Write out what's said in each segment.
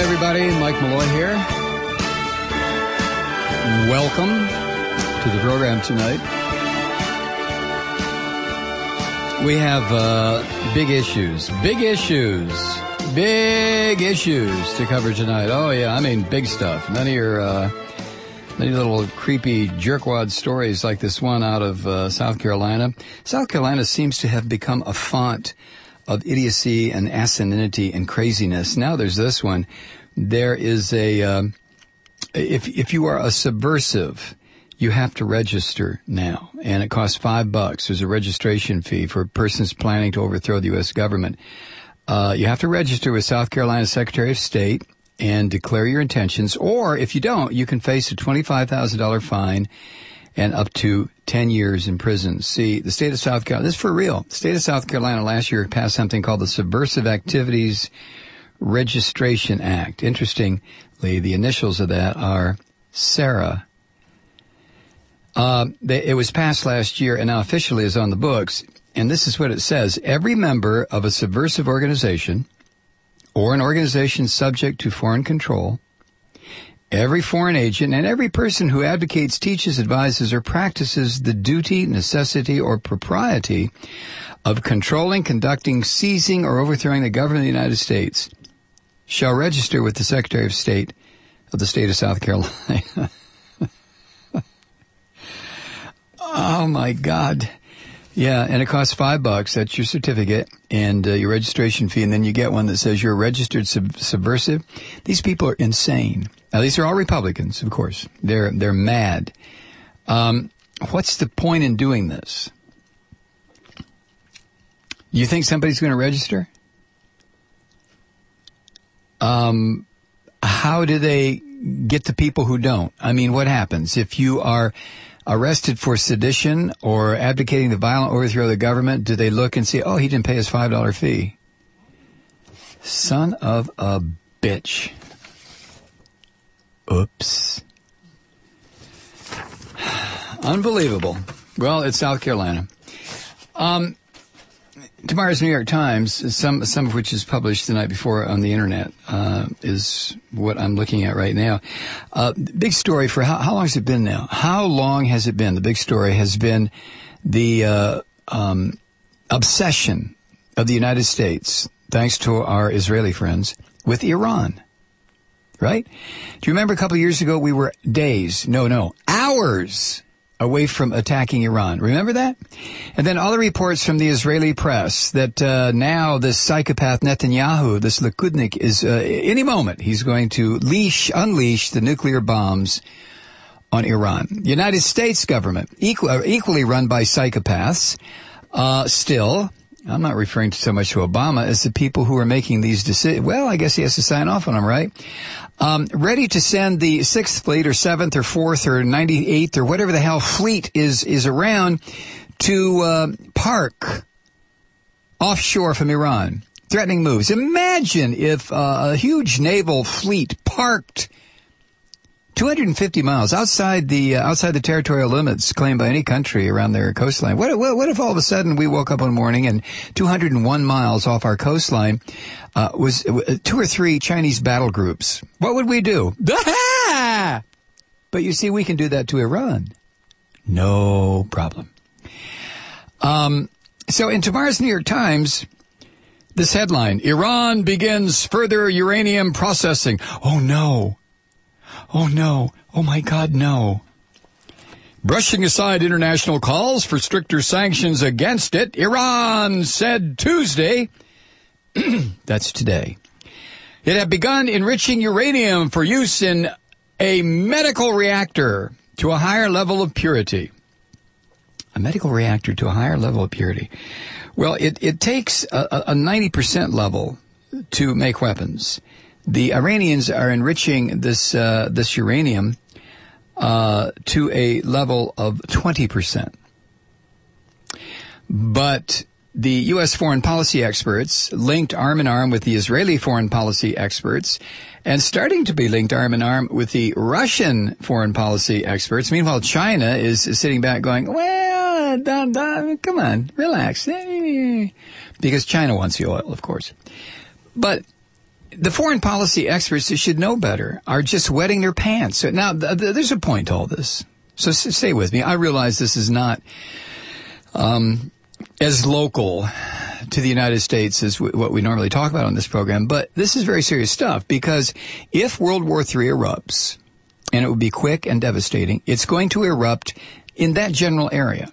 everybody. Mike Malloy here. Welcome to the program tonight. We have big issues to cover tonight. Oh, yeah, I mean big stuff. None of your little creepy jerkwad stories like this one out of South Carolina. South Carolina seems to have become a font of idiocy and asininity and craziness. Now there's this one. There is a, if you are a subversive, you have to register now, and it costs $5. There's a registration fee for persons planning to overthrow the U.S. government. You have to register with South Carolina Secretary of State and declare your intentions, or if you don't, you can face a $25,000 fine and up to 10 years in prison. See, the state of South Carolina, this is for real. The state of South Carolina last year passed something called the Subversive Activities Registration Act. Interestingly, the initials of that are Sarah. It was passed last year and now officially is on the books. And this is what it says. Every member of a subversive organization or an organization subject to foreign control, every foreign agent, and every person who advocates, teaches, advises, or practices the duty, necessity, or propriety of controlling, conducting, seizing, or overthrowing the government of the United States shall register with the Secretary of State of the state of South Carolina. Oh, my God. Yeah, and it costs $5. That's your certificate and your registration fee, and then you get one that says you're a registered subversive. These people are insane. Now, these are all Republicans, of course. They're mad. What's the point in doing this? You think somebody's going to register? How do they get the people who don't? I mean, what happens if you are arrested for sedition or advocating the violent overthrow of the government? Do they look and say, oh, he didn't pay his $5 fee? Son of a bitch. Oops. Unbelievable. Well, it's South Carolina. Tomorrow's New York Times, some of which is published the night before on the internet, is what I'm looking at right now. Big story for how long has it been now? How long has it been? The big story has been the obsession of the United States, thanks to our Israeli friends, with Iran. Right? Do you remember a couple of years ago we were hours away from attacking Iran? Remember that? And then all the reports from the Israeli press that now this psychopath Netanyahu, this Likudnik, is any moment he's going to unleash the nuclear bombs on Iran. The United States government, equally run by psychopaths, still. I'm not referring so much to Obama as the people who are making these decisions. Well, I guess he has to sign off on them, right? Ready to send the 6th Fleet or 7th or 4th or 98th or whatever the hell fleet is around to park offshore from Iran. Threatening moves. Imagine if a huge naval fleet parked 250 miles outside the territorial limits claimed by any country around their coastline. What if all of a sudden we woke up one morning and 201 miles off our coastline was 2 or 3 Chinese battle groups? What would we do? But you see, we can do that to Iran. No problem. So in tomorrow's New York Times, this headline, Iran begins further uranium processing. Oh, no. Oh, no. Oh, my God, no. Brushing aside international calls for stricter sanctions against it, Iran said Tuesday, that's today, it had begun enriching uranium for use in a medical reactor to a higher level of purity. A medical reactor to a higher level of purity. Well, it takes a 90% level to make weapons. The Iranians are enriching this uranium to a level of 20%. But the U.S. foreign policy experts linked arm in arm with the Israeli foreign policy experts and starting to be linked arm in arm with the Russian foreign policy experts. Meanwhile, China is sitting back going, well, come on, relax. Because China wants the oil, of course. But the foreign policy experts that should know better are just wetting their pants. So now, there's a point to all this. So stay with me. I realize this is not as local to the United States as what we normally talk about on this program, but this is very serious stuff, because if World War III erupts, and it would be quick and devastating, it's going to erupt in that general area.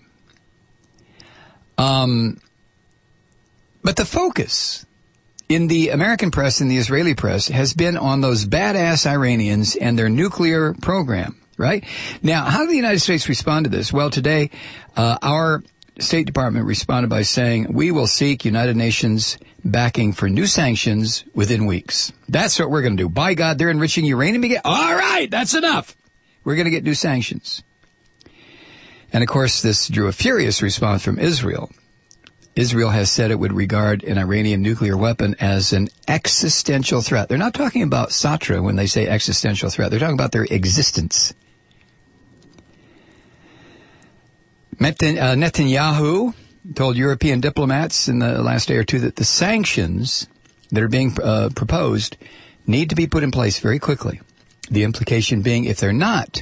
But the focus in the American press and the Israeli press has been on those badass Iranians and their nuclear program, right? Now, how did the United States respond to this? Well, today, our State Department responded by saying, we will seek United Nations backing for new sanctions within weeks. That's what we're going to do. By God, they're enriching uranium again. All right, that's enough. We're going to get new sanctions. And, of course, this drew a furious response from Israel. Israel has said it would regard an Iranian nuclear weapon as an existential threat. They're not talking about Sartre when they say existential threat. They're talking about their existence. Netanyahu told European diplomats in the last day or two that the sanctions that are being proposed need to be put in place very quickly. The implication being, if they're not,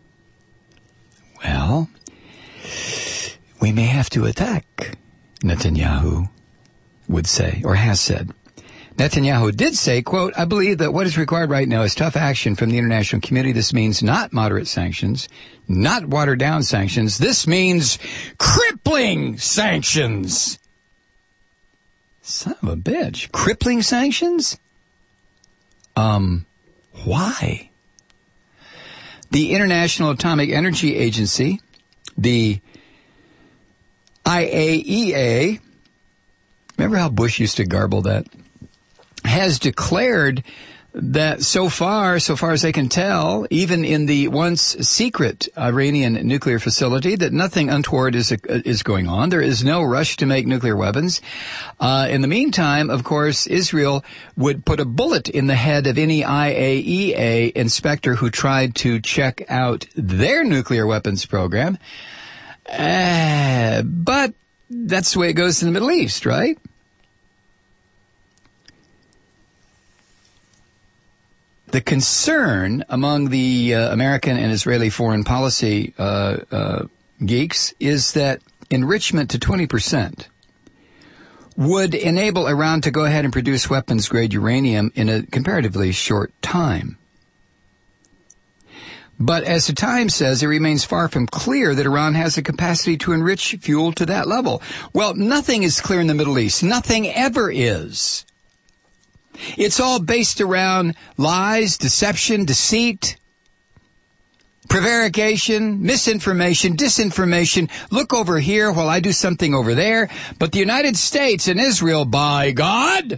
well, we may have to attack, Netanyahu would say, or has said. Netanyahu did say, quote, I believe that what is required right now is tough action from the international community. This means not moderate sanctions, not watered down sanctions. This means crippling sanctions. Son of a bitch. Crippling sanctions? Why? The International Atomic Energy Agency, the IAEA, remember how Bush used to garble that? Has declared that so far as they can tell, even in the once secret Iranian nuclear facility, that nothing untoward is going on. There is no rush to make nuclear weapons. In the meantime, of course, Israel would put a bullet in the head of any IAEA inspector who tried to check out their nuclear weapons program. But that's the way it goes in the Middle East, right? The concern among the American and Israeli foreign policy geeks is that enrichment to 20% would enable Iran to go ahead and produce weapons-grade uranium in a comparatively short time. But as the Times says, it remains far from clear that Iran has the capacity to enrich fuel to that level. Well, nothing is clear in the Middle East. Nothing ever is. It's all based around lies, deception, deceit, prevarication, misinformation, disinformation. Look over here while I do something over there. But the United States and Israel, by God,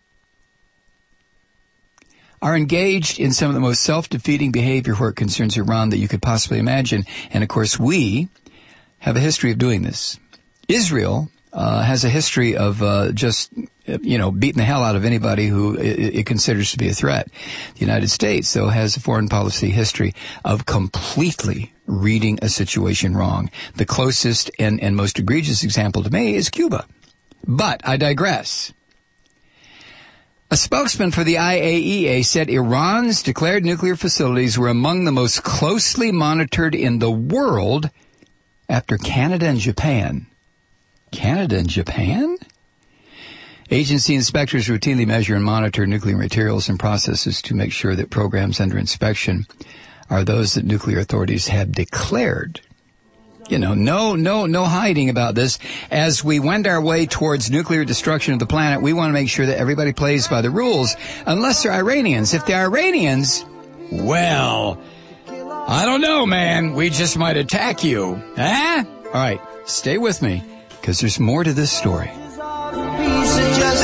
are engaged in some of the most self-defeating behavior where it concerns Iran that you could possibly imagine. And, of course, we have a history of doing this. Israel has a history of beating the hell out of anybody who it considers to be a threat. The United States, though, has a foreign policy history of completely reading a situation wrong. The closest and most egregious example to me is Cuba. But I digress. A spokesman for the IAEA said Iran's declared nuclear facilities were among the most closely monitored in the world after Canada and Japan. Canada and Japan? Agency inspectors routinely measure and monitor nuclear materials and processes to make sure that programs under inspection are those that nuclear authorities have declared. You know, no hiding about this. As we wend our way towards nuclear destruction of the planet, we want to make sure that everybody plays by the rules, unless they're Iranians. If they're Iranians, well, I don't know, man. We just might attack you. Huh? All right, stay with me, because there's more to this story. Just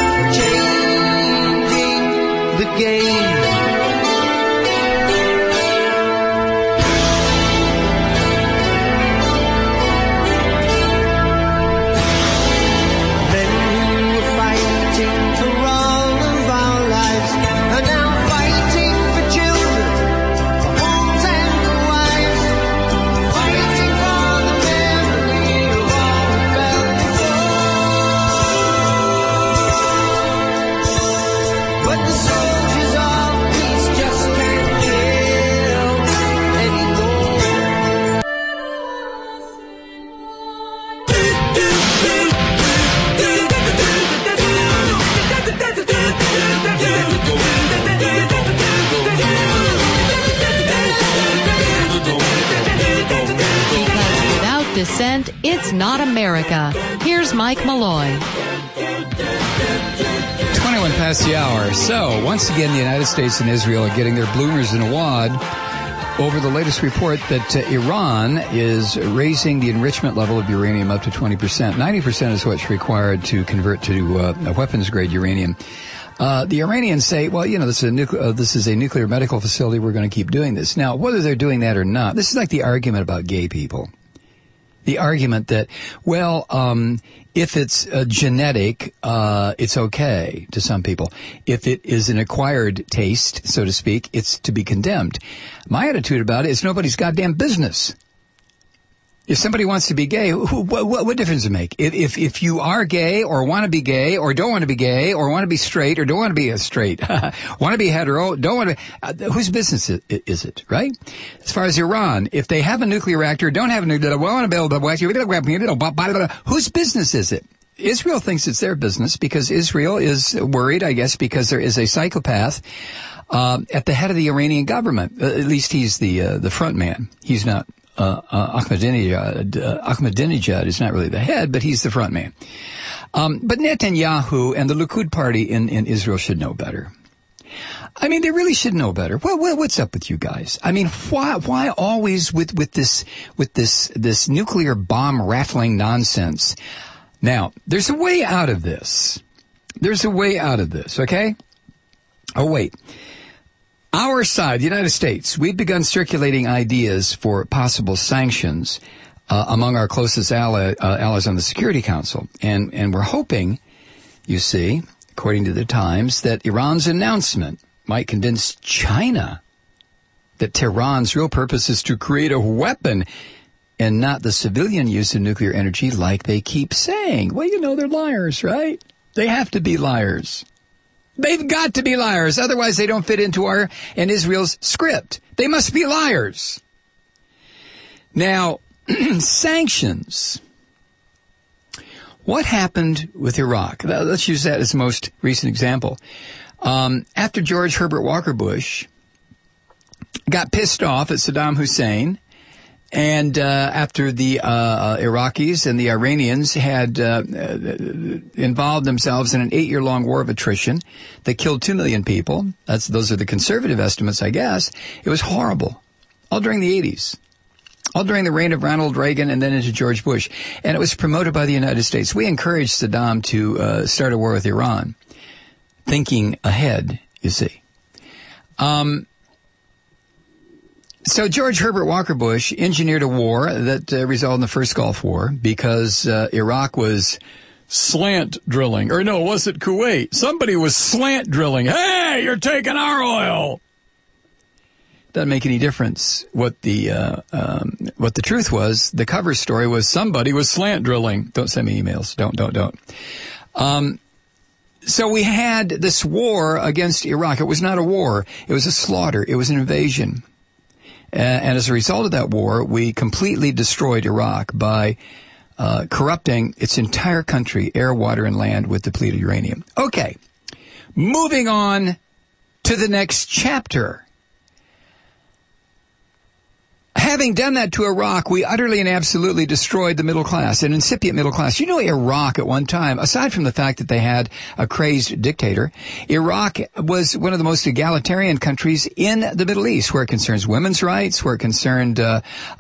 changing the game. But the soul 100%, it's not America. Here's Mike Malloy. 21 past the hour. So, once again, the United States and Israel are getting their bloomers in a wad over the latest report that Iran is raising the enrichment level of uranium up to 20%. 90% is what's required to convert to weapons-grade uranium. The Iranians say, well, you know, this is a nuclear medical facility. We're going to keep doing this. Now, whether they're doing that or not, this is like the argument about gay people. The argument that, well, if it's genetic, it's okay to some people. If it is an acquired taste, so to speak, it's to be condemned. My attitude about it is nobody's goddamn business. If somebody wants to be gay, what difference does it make? If you are gay or want to be gay or don't want to be gay or want to be straight or don't want to be straight, want to be hetero, don't want to be, whose business is it, right? As far as Iran, if they have a nuclear reactor, don't have a nuclear, want to build a, whose business is it? Israel thinks it's their business because Israel is worried, I guess, because there is a psychopath at the head of the Iranian government. At least he's the front man. He's not. Ahmadinejad is not really the head, but he's the front man. But Netanyahu and the Likud party in Israel should know better. I mean, they really should know better. Well, what's up with you guys? I mean, why always with this nuclear bomb rattling nonsense? Now, there's a way out of this. There's a way out of this, okay? Oh, wait. Our side, the United States, we've begun circulating ideas for possible sanctions among our closest allies on the Security Council. And we're hoping, you see, according to the Times, that Iran's announcement might convince China that Tehran's real purpose is to create a weapon and not the civilian use of nuclear energy like they keep saying. Well, you know, they're liars, right? They have to be liars. They've got to be liars. Otherwise, they don't fit into our and Israel's script. They must be liars. Now, sanctions. What happened with Iraq? Let's use that as the most recent example. After George Herbert Walker Bush got pissed off at Saddam Hussein, and after the Iraqis and the Iranians had involved themselves in an 8-year-long war of attrition that killed 2 million people, those are the conservative estimates, I guess, it was horrible. All during the 80s. All during the reign of Ronald Reagan and then into George Bush. And it was promoted by the United States. We encouraged Saddam to start a war with Iran. Thinking ahead, you see. So George Herbert Walker Bush engineered a war that resulted in the first Gulf War because Iraq was slant drilling. Or no, was it Kuwait? Somebody was slant drilling. Hey, you're taking our oil. Doesn't make any difference what the truth was. The cover story was somebody was slant drilling. Don't send me emails. Don't. So we had this war against Iraq. It was not a war. It was a slaughter. It was an invasion. And as a result of that war, we completely destroyed Iraq by corrupting its entire country, air, water, and land with depleted uranium. Okay, moving on to the next chapter. Having done that to Iraq, we utterly and absolutely destroyed the middle class, an incipient middle class. You know, Iraq at one time, aside from the fact that they had a crazed dictator, Iraq was one of the most egalitarian countries in the Middle East, where it concerns women's rights, where it concerned the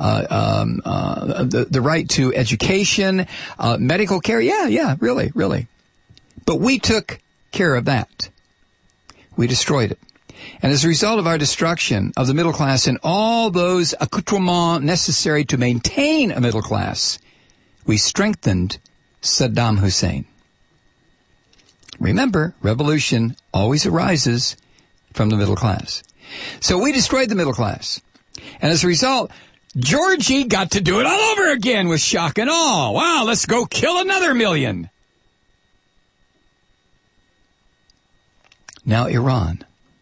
right to education, medical care. Yeah, really. But we took care of that. We destroyed it. And as a result of our destruction of the middle class and all those accoutrements necessary to maintain a middle class, we strengthened Saddam Hussein. Remember, revolution always arises from the middle class. So we destroyed the middle class. And as a result, Georgie got to do it all over again with shock and awe. Wow, let's go kill another million. Now Iran.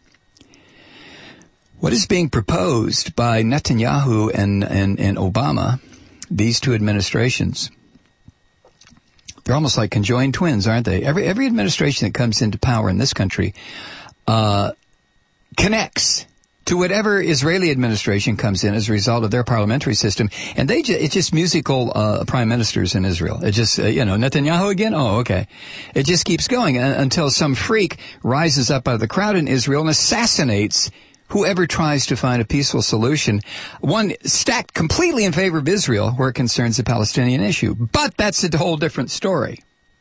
What is being proposed by Netanyahu and Obama, these two administrations, they're almost like conjoined twins, aren't they? Every administration that comes into power in this country connects to whatever Israeli administration comes in as a result of their parliamentary system. And it's just musical prime ministers in Israel. It just, Netanyahu again? Oh, okay. It just keeps going until some freak rises up out of the crowd in Israel and assassinates whoever tries to find a peaceful solution, one stacked completely in favor of Israel where it concerns the Palestinian issue. But that's a whole different story.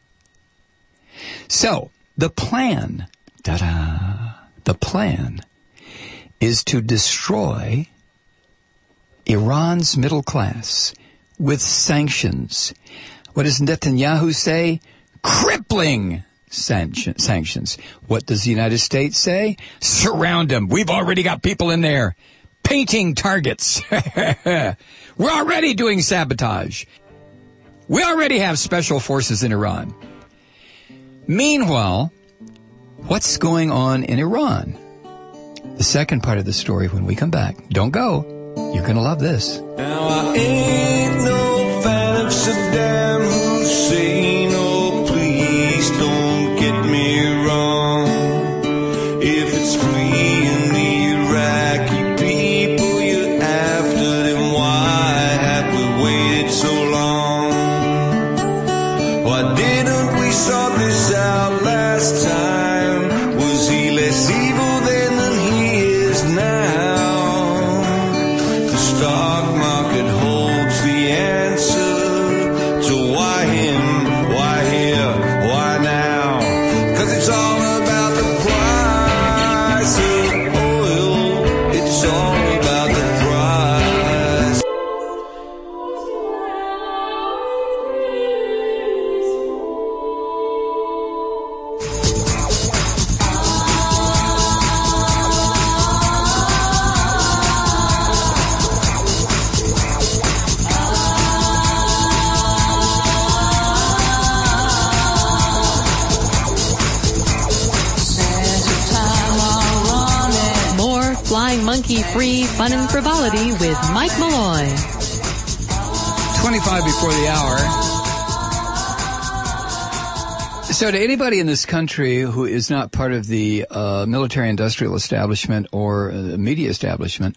So, the plan, the plan is to destroy Iran's middle class with sanctions. What does Netanyahu say? Crippling sanctions. What does the United States say? Surround them. We've already got people in there painting targets. We're already doing sabotage. We already have special forces in Iran. Meanwhile, what's going on in Iran? The second part of the story when we come back. Don't go. You're going to love this. Now I ain't no fan of Saddam Hussein. Oh, please don't get me wrong. If it's freeing the Iraqi people you're after, then why have we waited so long? Why didn't we sort this out last time? Was he less evil than he is now? The stock market holds the answer to why him, why here, why now? 'Cause it's all about the price of oil. It's all about the price. More Flying Monkey Free Fun and Frivolity with Mike Malloy. 25 before the hour. So to anybody in this country who is not part of the military-industrial establishment or media establishment,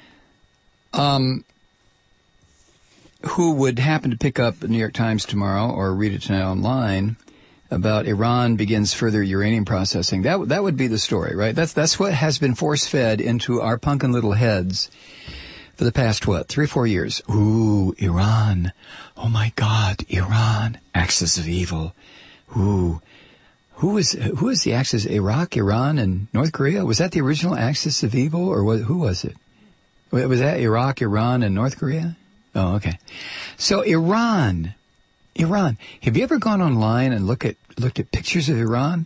who would happen to pick up the New York Times tomorrow or read it tonight online about Iran begins further uranium processing, that would be the story, right? That's what has been force-fed into our punkin' little heads for the past, 3 or 4 years. Ooh, Iran. Oh my God, Iran. Axis of evil. Ooh. Who is the axis? Iraq, Iran, and North Korea? Was that the original axis of evil, or who was it? Was that Iraq, Iran, and North Korea? Oh, okay. So Iran. Have you ever gone online and looked at pictures of Iran?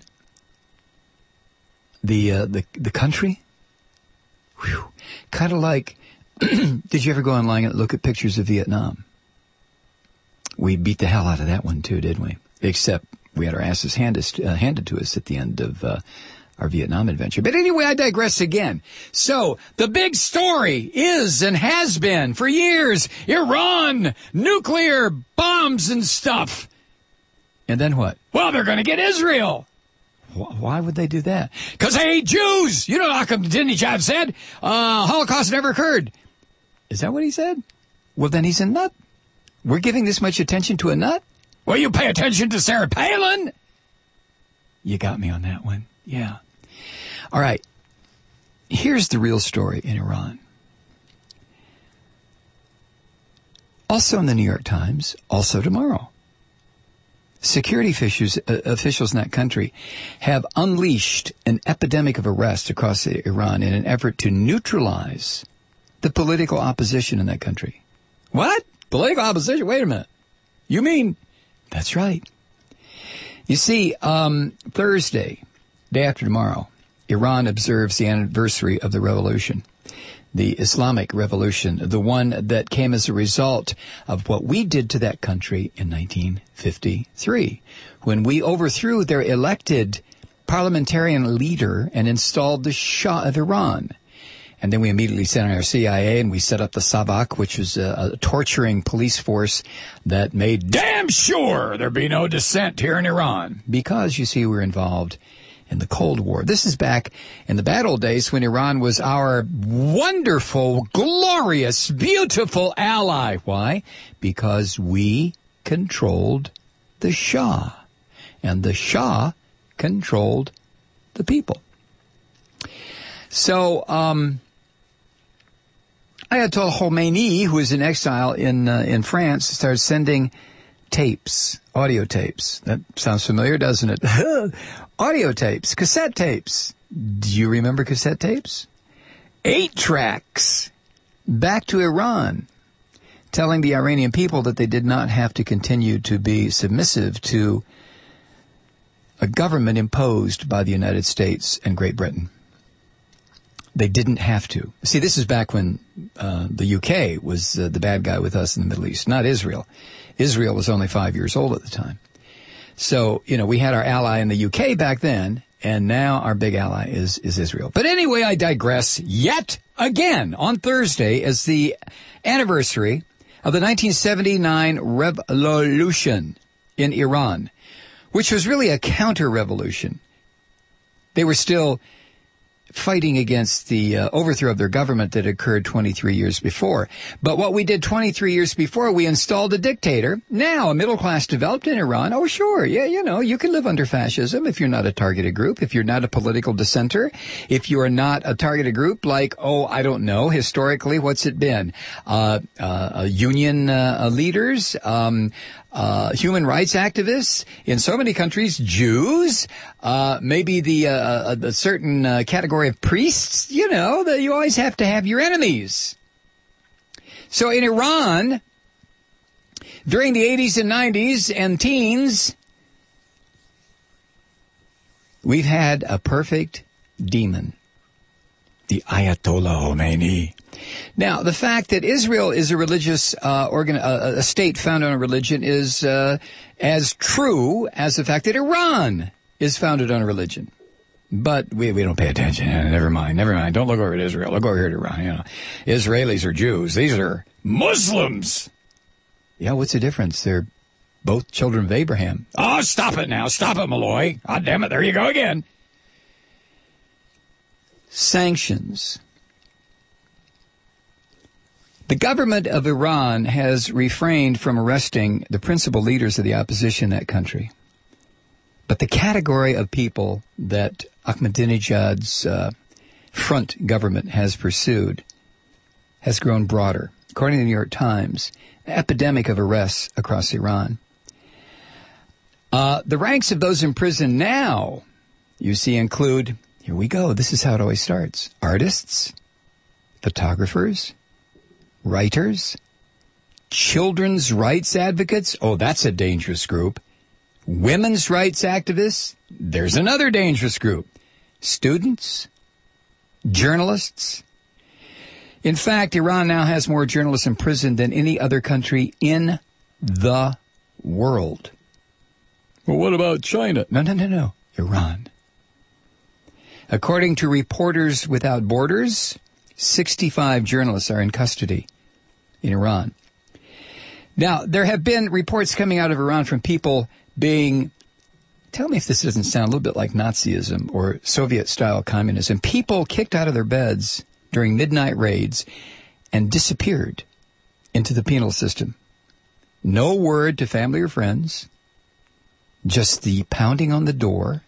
The country? Whew. Kind of like, did you ever go online and look at pictures of Vietnam? We beat the hell out of that one too, didn't we? Except we had our asses handed to us at the end of our Vietnam adventure. But anyway, I digress again. So, the big story is and has been for years, Iran, nuclear bombs and stuff. And then what? Well, they're going to get Israel. Why would they do that? Because they hate Jews. You know how come Ahmadinejad said, Holocaust never occurred. Is that what he said? Well, then he's a nut. We're giving this much attention to a nut? Well, you pay attention to Sarah Palin. You got me on that one. Yeah. All right. Here's the real story in Iran. Also in the New York Times, also tomorrow. Security officials in that country have unleashed an epidemic of arrests across Iran in an effort to neutralize the political opposition in that country. What? Political opposition? Wait a minute. You mean... That's right. You see, Thursday, day after tomorrow, Iran observes the anniversary of the revolution, the Islamic Revolution, the one that came as a result of what we did to that country in 1953, when we overthrew their elected parliamentarian leader and installed the Shah of Iran. And then we immediately sent our CIA and we set up the Savak, which was a torturing police force that made damn sure there'd be no dissent here in Iran. Because, you see, we're involved in the Cold War. This is back in the bad old days when Iran was our wonderful, glorious, beautiful ally. Why? Because we controlled the Shah, and the Shah controlled the people. So, Ayatollah Khomeini, who is in exile in France, started sending tapes, audio tapes. That sounds familiar, doesn't it? Audio tapes, cassette tapes. Do you remember cassette tapes? 8 tracks back to Iran, telling the Iranian people that they did not have to continue to be submissive to a government imposed by the United States and Great Britain. They didn't have to. See, this is back when the UK was the bad guy with us in the Middle East, not Israel. Israel was only 5 years old at the time. So, we had our ally in the UK back then, and now our big ally is Israel. But anyway, I digress yet again. On Thursday is the anniversary of the 1979 revolution in Iran, which was really a counter-revolution. They were still fighting against the overthrow of their government that occurred 23 years before. But what we did 23 years before, we installed a dictator. Now, a middle class developed in Iran. Oh, sure. Yeah, you can live under fascism if you're not a targeted group, if you're not a political dissenter, if you are not a targeted group like, I don't know, historically, what's it been? Union leaders, human rights activists in so many countries, Jews, maybe the certain category of priests, that you always have to have your enemies. So in Iran, during the 80s and 90s and teens, we've had a perfect demon, the Ayatollah Khomeini. Now, the fact that Israel is a religious a state founded on religion is as true as the fact that Iran is founded on religion. But we don't pay attention. Never mind. Don't look over at Israel. Look over here at Iran. Israelis are Jews. These are Muslims. Yeah, what's the difference? They're both children of Abraham. Oh, stop it now. Stop it, Malloy. God damn it. There you go again. Sanctions. The government of Iran has refrained from arresting the principal leaders of the opposition in that country. But the category of people that Ahmadinejad's front government has pursued has grown broader. According to the New York Times, an epidemic of arrests across Iran. The ranks of those in prison now, you see, include, here we go, this is how it always starts, artists, photographers, writers, children's rights advocates. Oh, that's a dangerous group. Women's rights activists. There's another dangerous group. Students, journalists. In fact, Iran now has more journalists in prison than any other country in the world. Well, what about China? No. Iran. According to Reporters Without Borders, 65 journalists are in custody in Iran. Now, there have been reports coming out of Iran from people being, tell me if this doesn't sound a little bit like Nazism or Soviet-style communism, people kicked out of their beds during midnight raids and disappeared into the penal system. No word to family or friends, just the pounding on the door,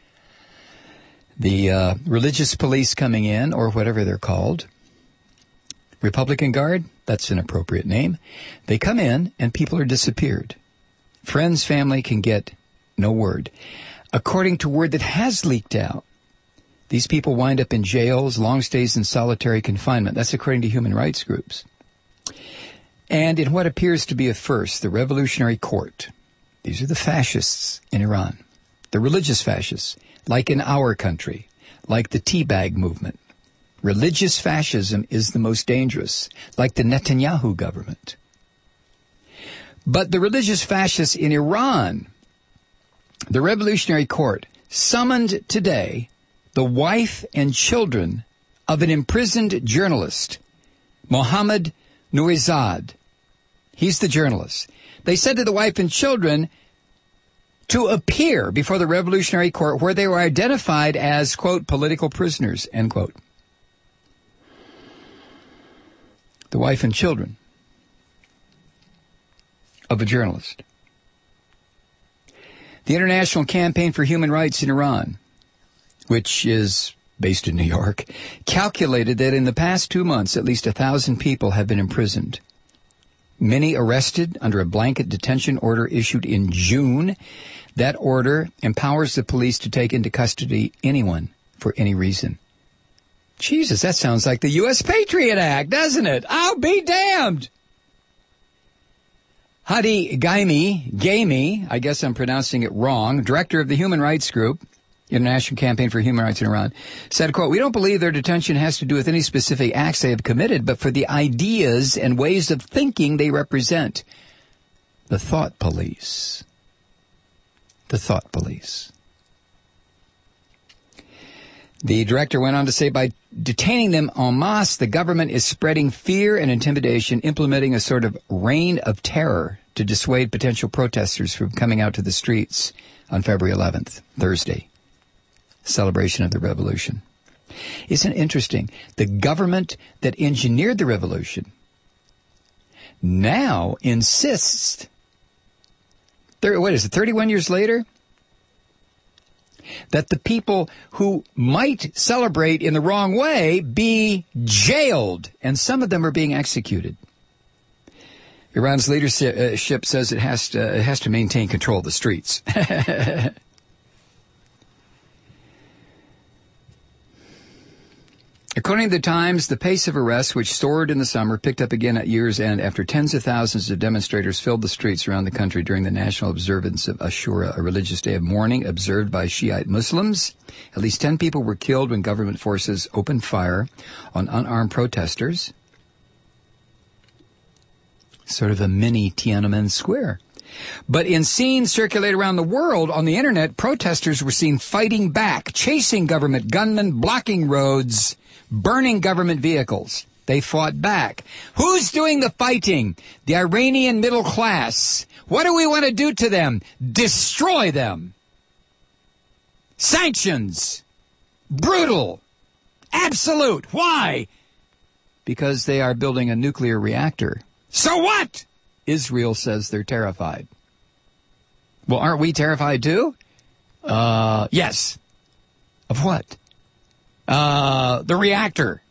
the religious police coming in, or whatever they're called. Republican Guard, that's an appropriate name. They come in and people are disappeared. Friends, family can get no word. According to word that has leaked out, these people wind up in jails, long stays in solitary confinement. That's according to human rights groups. And in what appears to be a first, the Revolutionary Court. These are the fascists in Iran, the religious fascists, like in our country, like the Teabag movement. Religious fascism is the most dangerous, like the Netanyahu government. But the religious fascists in Iran, the Revolutionary Court, summoned today the wife and children of an imprisoned journalist, Mohammad Nourizad. He's the journalist. They said to the wife and children, to appear before the Revolutionary Court where they were identified as, quote, political prisoners, end quote. The wife and children of a journalist. The International Campaign for Human Rights in Iran, which is based in New York, calculated that in the past 2 months, at least 1,000 people have been imprisoned. Many arrested under a blanket detention order issued in June. That order empowers the police to take into custody anyone for any reason. Jesus, that sounds like the U.S. Patriot Act, doesn't it? I'll be damned. Hadi Gaimi, I guess I'm pronouncing it wrong, director of the Human Rights Group, International Campaign for Human Rights in Iran, said, quote, "We don't believe their detention has to do with any specific acts they have committed, but for the ideas and ways of thinking they represent." The thought police. The thought police. The director went on to say, by detaining them en masse, the government is spreading fear and intimidation, implementing a sort of reign of terror to dissuade potential protesters from coming out to the streets on February 11th, Thursday, celebration of the revolution. Isn't it interesting? The government that engineered the revolution now insists, 31 years later, that the people who might celebrate in the wrong way be jailed, and some of them are being executed. Iran's leadership says it has to maintain control of the streets. According to the Times, the pace of arrests, which soared in the summer, picked up again at year's end after tens of thousands of demonstrators filled the streets around the country during the national observance of Ashura, a religious day of mourning observed by Shiite Muslims. At least 10 people were killed when government forces opened fire on unarmed protesters. Sort of a mini Tiananmen Square. But in scenes circulated around the world on the internet, protesters were seen fighting back, chasing government gunmen, blocking roads, burning government vehicles. They fought back. Who's doing the fighting? The Iranian middle class. What do we want to do to them? Destroy them. Sanctions. Brutal. Absolute. Why? Because they are building a nuclear reactor. So what? Israel says they're terrified. Well, aren't we terrified too? Yes. Of what? The reactor.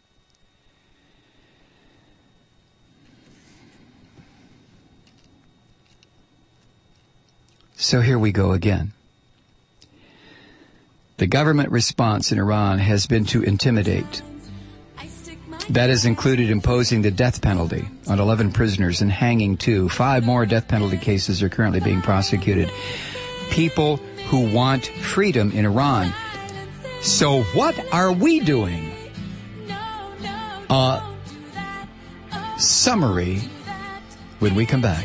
So here we go again. The government response in Iran has been to intimidate. That has included imposing the death penalty on 11 prisoners and hanging 2. 5 more death penalty cases are currently being prosecuted. People who want freedom in Iran. So what are we doing? Summary when we come back.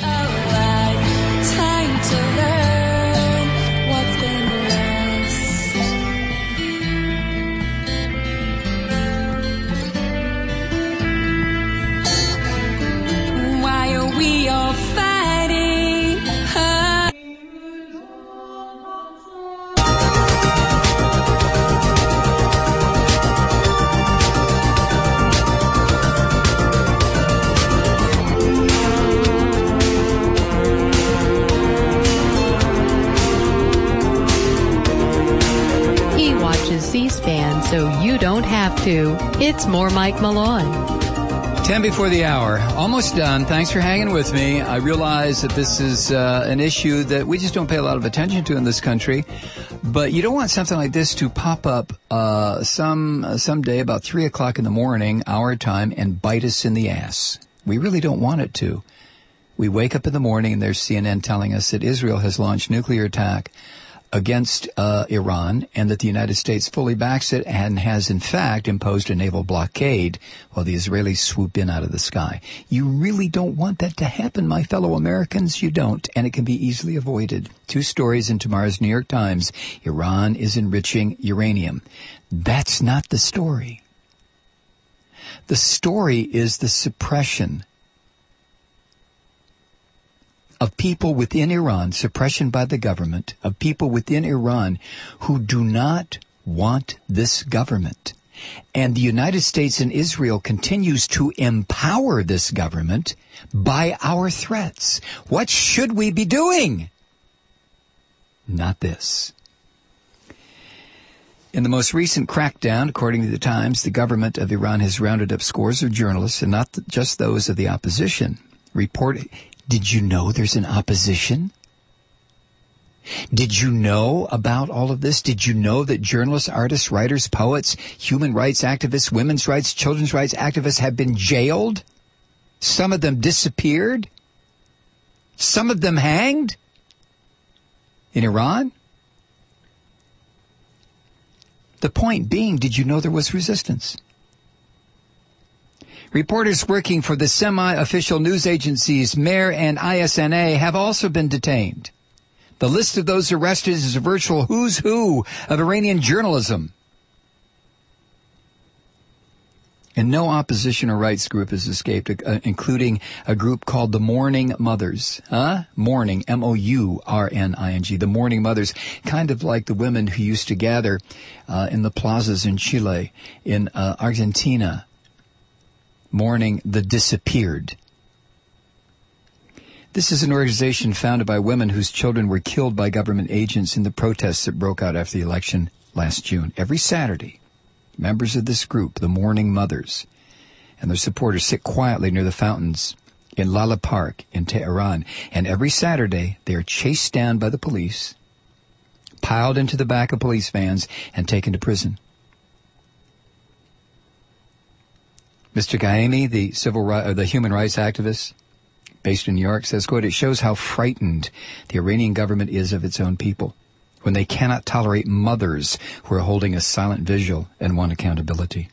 Time to learn what's been lost. Why are we all fighting? C-SPAN, so you don't have to. It's more Mike Malone. 10 before the hour. Almost done. Thanks for hanging with me. I realize that this is an issue that we just don't pay a lot of attention to in this country. But you don't want something like this to pop up some day about 3 o'clock in the morning, our time, and bite us in the ass. We really don't want it to. We wake up in the morning and there's CNN telling us that Israel has launched nuclear attack against Iran, and that the United States fully backs it and has, in fact, imposed a naval blockade while the Israelis swoop in out of the sky. You really don't want that to happen, my fellow Americans. You don't, and it can be easily avoided. 2 stories in tomorrow's New York Times. Iran is enriching uranium. That's not the story. The story is the suppression of people within Iran, suppression by the government, of people within Iran who do not want this government. And the United States and Israel continues to empower this government by our threats. What should we be doing? Not this. In the most recent crackdown, according to the Times, the government of Iran has rounded up scores of journalists, and not just those of the opposition. Did you know there's an opposition? Did you know about all of this? Did you know that journalists, artists, writers, poets, human rights activists, women's rights, children's rights activists have been jailed? Some of them disappeared? Some of them hanged? In Iran? The point being, did you know there was resistance? Reporters working for the semi-official news agencies MER and ISNA have also been detained. The list of those arrested is a virtual who's who of Iranian journalism. And no opposition or rights group has escaped, including a group called the Mourning Mothers. Mourning, M-O-U-R-N-I-N-G, the Mourning Mothers, kind of like the women who used to gather in the plazas in Chile, in Argentina, mourning the disappeared. This is an organization founded by women whose children were killed by government agents in the protests that broke out after the election last June. Every Saturday, members of this group, the Mourning Mothers, and their supporters sit quietly near the fountains in Lala Park in Tehran. And every Saturday, they are chased down by the police, piled into the back of police vans, and taken to prison. Mr. Ghaemi, the human rights activist, based in New York, says, quote, "It shows how frightened the Iranian government is of its own people when they cannot tolerate mothers who are holding a silent vigil and want accountability."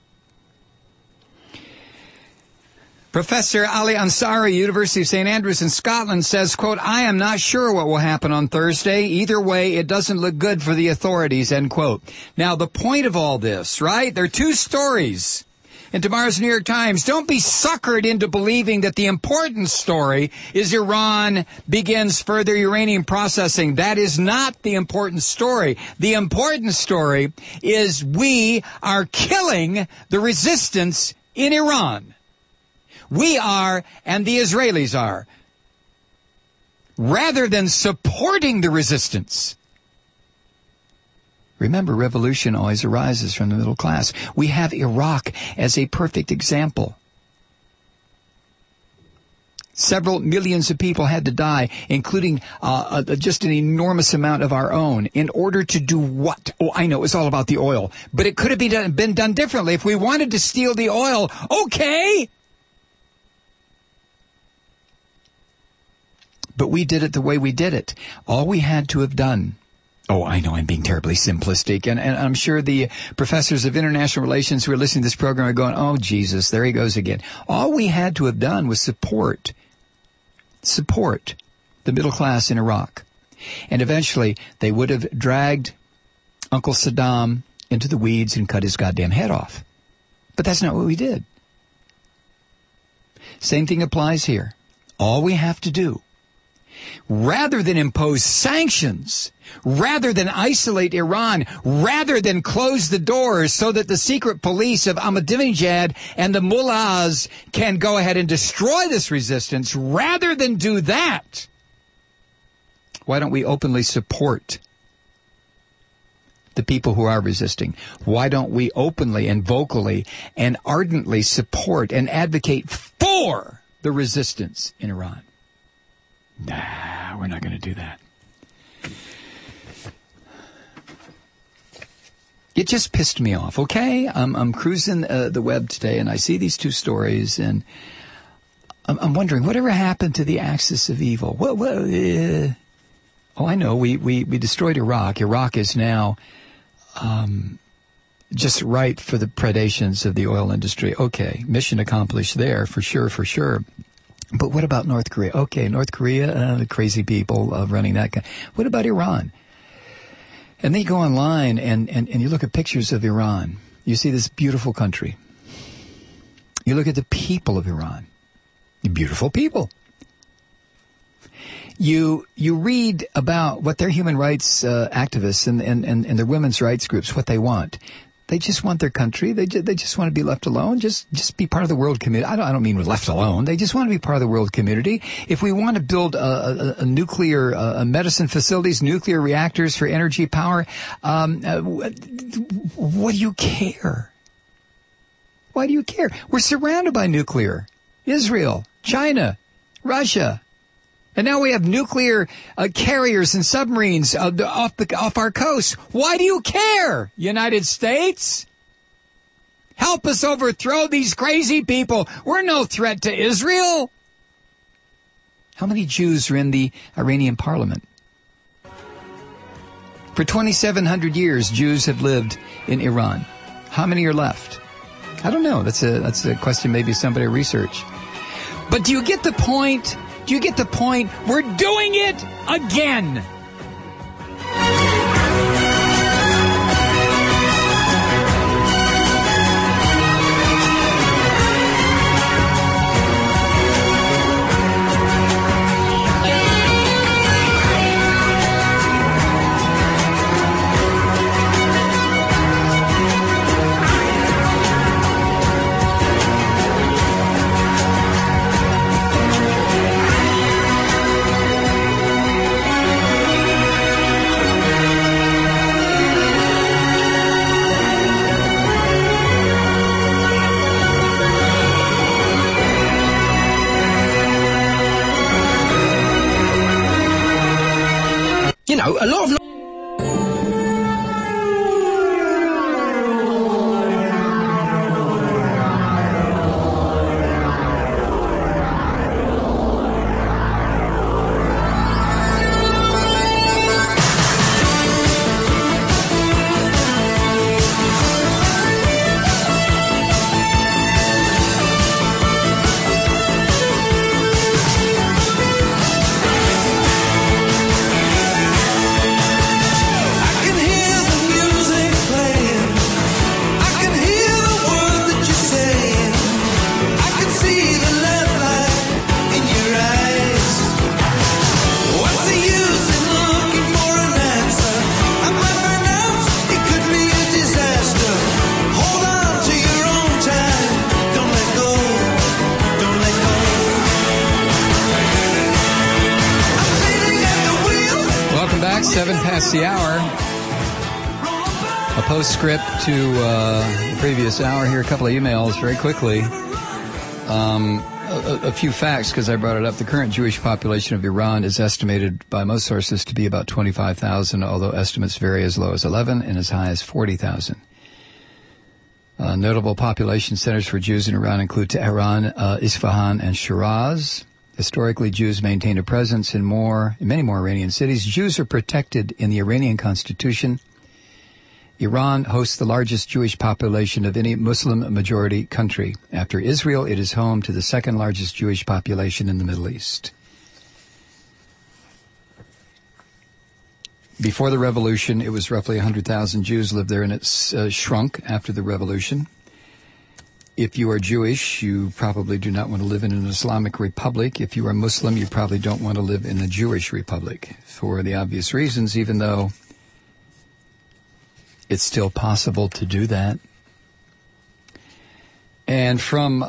Professor Ali Ansari, University of St. Andrews in Scotland, says, quote, "I am not sure what will happen on Thursday. Either way, it doesn't look good for the authorities," end quote. Now, the point of all this, right? There are two stories in tomorrow's New York Times. Don't be suckered into believing that the important story is Iran begins further uranium processing. That is not the important story. The important story is we are killing the resistance in Iran. We are, and the Israelis are. Rather than supporting the resistance. Remember, revolution always arises from the middle class. We have Iraq as a perfect example. Several millions of people had to die, including just an enormous amount of our own, in order to do what? Oh, I know, it's all about the oil. But it could have been done differently. If we wanted to steal the oil, okay. But we did it the way we did it. All we had to have done. Oh, I know I'm being terribly simplistic, and I'm sure the professors of international relations who are listening to this program are going, oh, Jesus, there he goes again. All we had to have done was support the middle class in Iraq. And eventually they would have dragged Uncle Saddam into the weeds and cut his goddamn head off. But that's not what we did. Same thing applies here. All we have to do, rather than impose sanctions, rather than isolate Iran, rather than close the doors so that the secret police of Ahmadinejad and the mullahs can go ahead and destroy this resistance, rather than do that, why don't we openly support the people who are resisting? Why don't we openly and vocally and ardently support and advocate for the resistance in Iran? Nah, we're not going to do that. It just pissed me off, okay? I'm cruising the web today, and I see these two stories, and I'm wondering, whatever happened to the axis of evil? Oh, I know, we destroyed Iraq. Iraq is now just right for the predations of the oil industry. Okay, mission accomplished there, for sure. But what about North Korea? Okay, North Korea, the crazy people running that guy. What about Iran? And then you go online and you look at pictures of Iran. You see this beautiful country. You look at the people of Iran. Beautiful people. You read about what their human rights activists and their women's rights groups, what they want. They just want their country. They just want to be left alone. Just be part of the world community. I don't mean left alone. They just want to be part of the world community. If we want to build a nuclear medicine facilities, nuclear reactors for energy power, what do you care? Why do you care? We're surrounded by nuclear. Israel, China, Russia. And now we have nuclear carriers and submarines off our coast. Why do you care, United States? Help us overthrow these crazy people. We're no threat to Israel. How many Jews are in the Iranian parliament? For 2,700 years, Jews have lived in Iran. How many are left? I don't know. That's a question maybe somebody research. But do you get the point? Do you get the point? We're doing it again. You know, a lot of... The hour. A postscript to the previous hour here. A couple of emails very quickly. A few facts because I brought it up. The current Jewish population of Iran is estimated by most sources to be about 25,000, although estimates vary as low as 11 and as high as 40,000. Notable population centers for Jews in Iran include Tehran, Isfahan, and Shiraz. Historically, Jews maintain a presence in many more Iranian cities. Jews are protected in the Iranian constitution. Iran hosts the largest Jewish population of any Muslim-majority country. After Israel, it is home to the second largest Jewish population in the Middle East. Before the revolution, it was roughly 100,000 Jews lived there, and it's shrunk after the revolution. If you are Jewish, you probably do not want to live in an Islamic republic. If you are Muslim, you probably don't want to live in a Jewish republic for the obvious reasons, even though it's still possible to do that. And from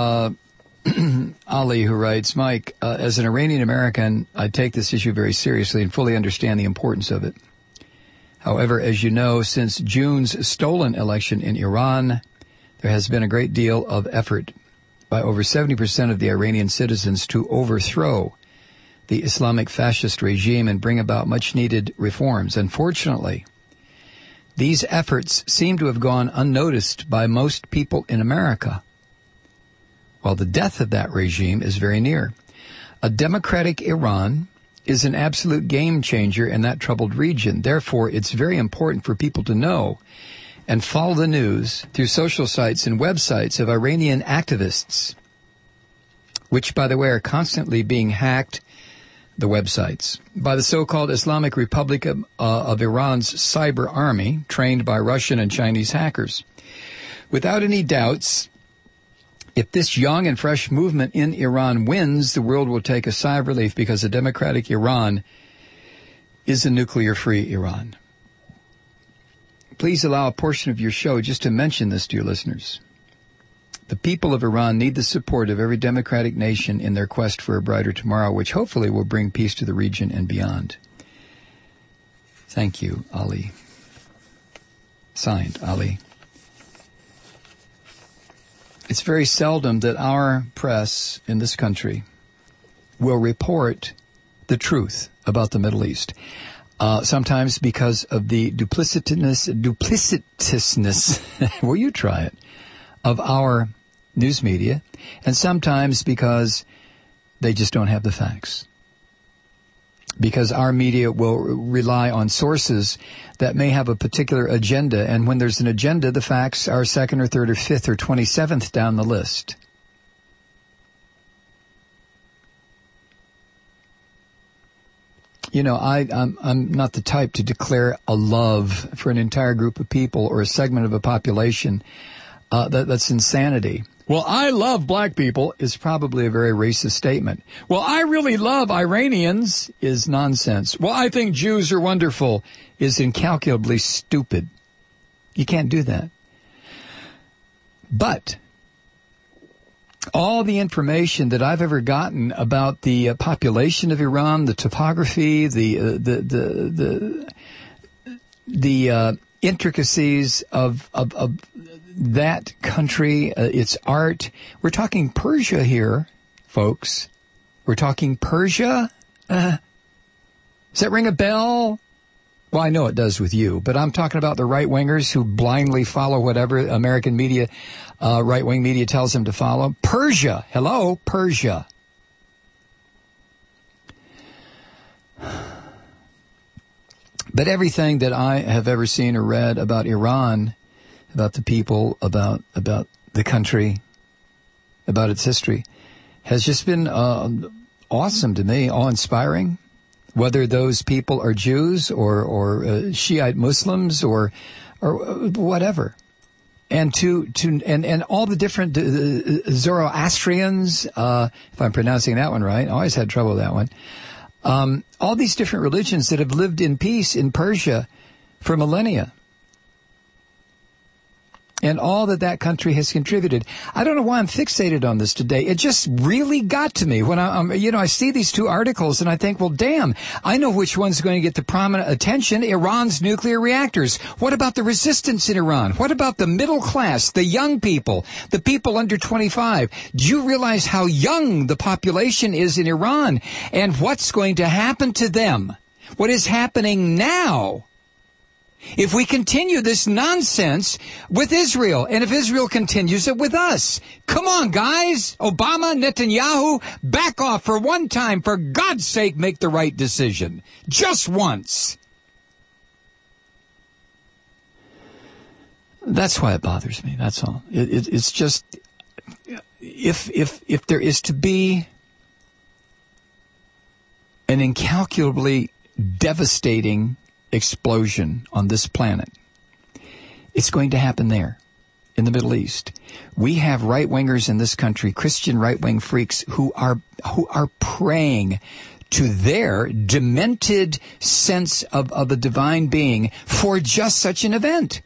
Ali, who writes, Mike, as an Iranian American, I take this issue very seriously and fully understand the importance of it. However, as you know, since June's stolen election in Iran, there has been a great deal of effort by over 70% of the Iranian citizens to overthrow the Islamic fascist regime and bring about much-needed reforms. Unfortunately, these efforts seem to have gone unnoticed by most people in America, while the death of that regime is very near. A democratic Iran is an absolute game changer in that troubled region. Therefore, it's very important for people to know and follow the news through social sites and websites of Iranian activists, which, by the way, are constantly being hacked, the websites, by the so-called Islamic Republic of Iran's cyber army, trained by Russian and Chinese hackers. Without any doubts, If this young and fresh movement in Iran wins, the world will take a sigh of relief because a democratic Iran is a nuclear-free Iran. Please allow a portion of your show just to mention this to your listeners. The people of Iran need the support of every democratic nation in their quest for a brighter tomorrow, which hopefully will bring peace to the region and beyond. Thank you, Ali. Signed, Ali. It's very seldom that our press in this country will report the truth about the Middle East. Sometimes because of the duplicitousness, will you try it, of our news media, and sometimes because they just don't have the facts. Because our media will rely on sources that may have a particular agenda, and when there's an agenda, the facts are second or third or fifth or 27th down the list. You know, I'm not the type to declare a love for an entire group of people or a segment of a population. That's insanity. Well, I love black people is probably a very racist statement. Well, I really love Iranians is nonsense. Well, I think Jews are wonderful is incalculably stupid. You can't do that. But all the information that I've ever gotten about the population of Iran, the topography, the intricacies of that country, its art. We're talking Persia here, folks. We're talking Persia. Does that ring a bell? Well, I know it does with you, but I'm talking about the right-wingers who blindly follow whatever American media, right-wing media tells them to follow. Persia. Hello, Persia. But everything that I have ever seen or read about Iran, about the people, about the country, about its history, has just been awesome to me, awe-inspiring. Whether those people are Jews or Shiite Muslims or whatever, and and all the different Zoroastrians, if I'm pronouncing that one right, I always had trouble with that one. All these different religions that have lived in peace in Persia for millennia. And all that country has contributed. I don't know why I'm fixated on this today. It just really got to me when I see these two articles and I think, well, damn, I know which one's going to get the prominent attention. Iran's nuclear reactors. What about the resistance in Iran? What about the middle class, the young people, the people under 25? Do you realize how young the population is in Iran and what's going to happen to them? What is happening now? If we continue this nonsense with Israel, and if Israel continues it with us. Come on, guys. Obama, Netanyahu, back off for one time. For God's sake, make the right decision. Just once. That's why it bothers me. That's all. It's just, if there is to be an incalculably devastating explosion on this planet, it's going to happen there in the Middle East. We have right-wingers in this country, Christian right-wing freaks who are praying to their demented sense of a divine being for just such an event.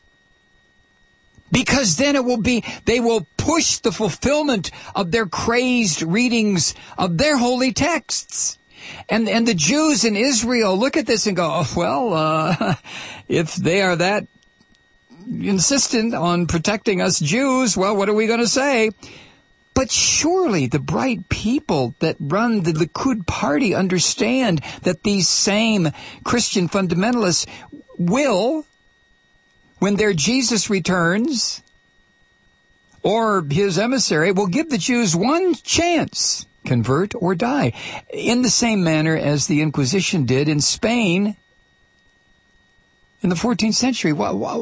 Because then they will push the fulfillment of their crazed readings of their holy texts. And the Jews in Israel look at this and go, oh, well, if they are that insistent on protecting us Jews, well, what are we going to say? But surely the bright people that run the Likud party understand that these same Christian fundamentalists will, when their Jesus returns, or his emissary, will give the Jews one chance. Convert or die, in the same manner as the Inquisition did in Spain in the 14th century.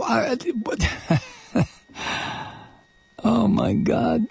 Oh, my God.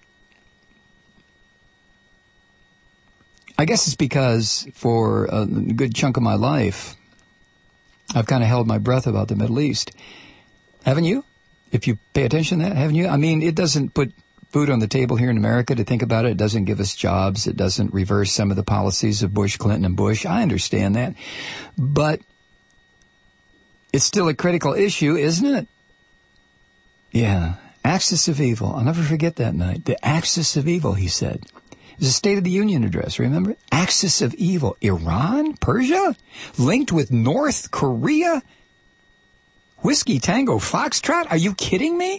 I guess it's because for a good chunk of my life, I've kind of held my breath about the Middle East. Haven't you? If you pay attention to that, haven't you? I mean, it doesn't put food on the table here in America to think about it. It doesn't give us jobs. It doesn't reverse some of the policies of Bush, Clinton, and Bush. I understand that. But it's still a critical issue, isn't it? Yeah. Axis of evil. I'll never forget that night. The axis of evil, he said. It was a State of the Union address, remember? Axis of evil. Iran? Persia? Linked with North Korea? Whiskey Tango Foxtrot? Are you kidding me?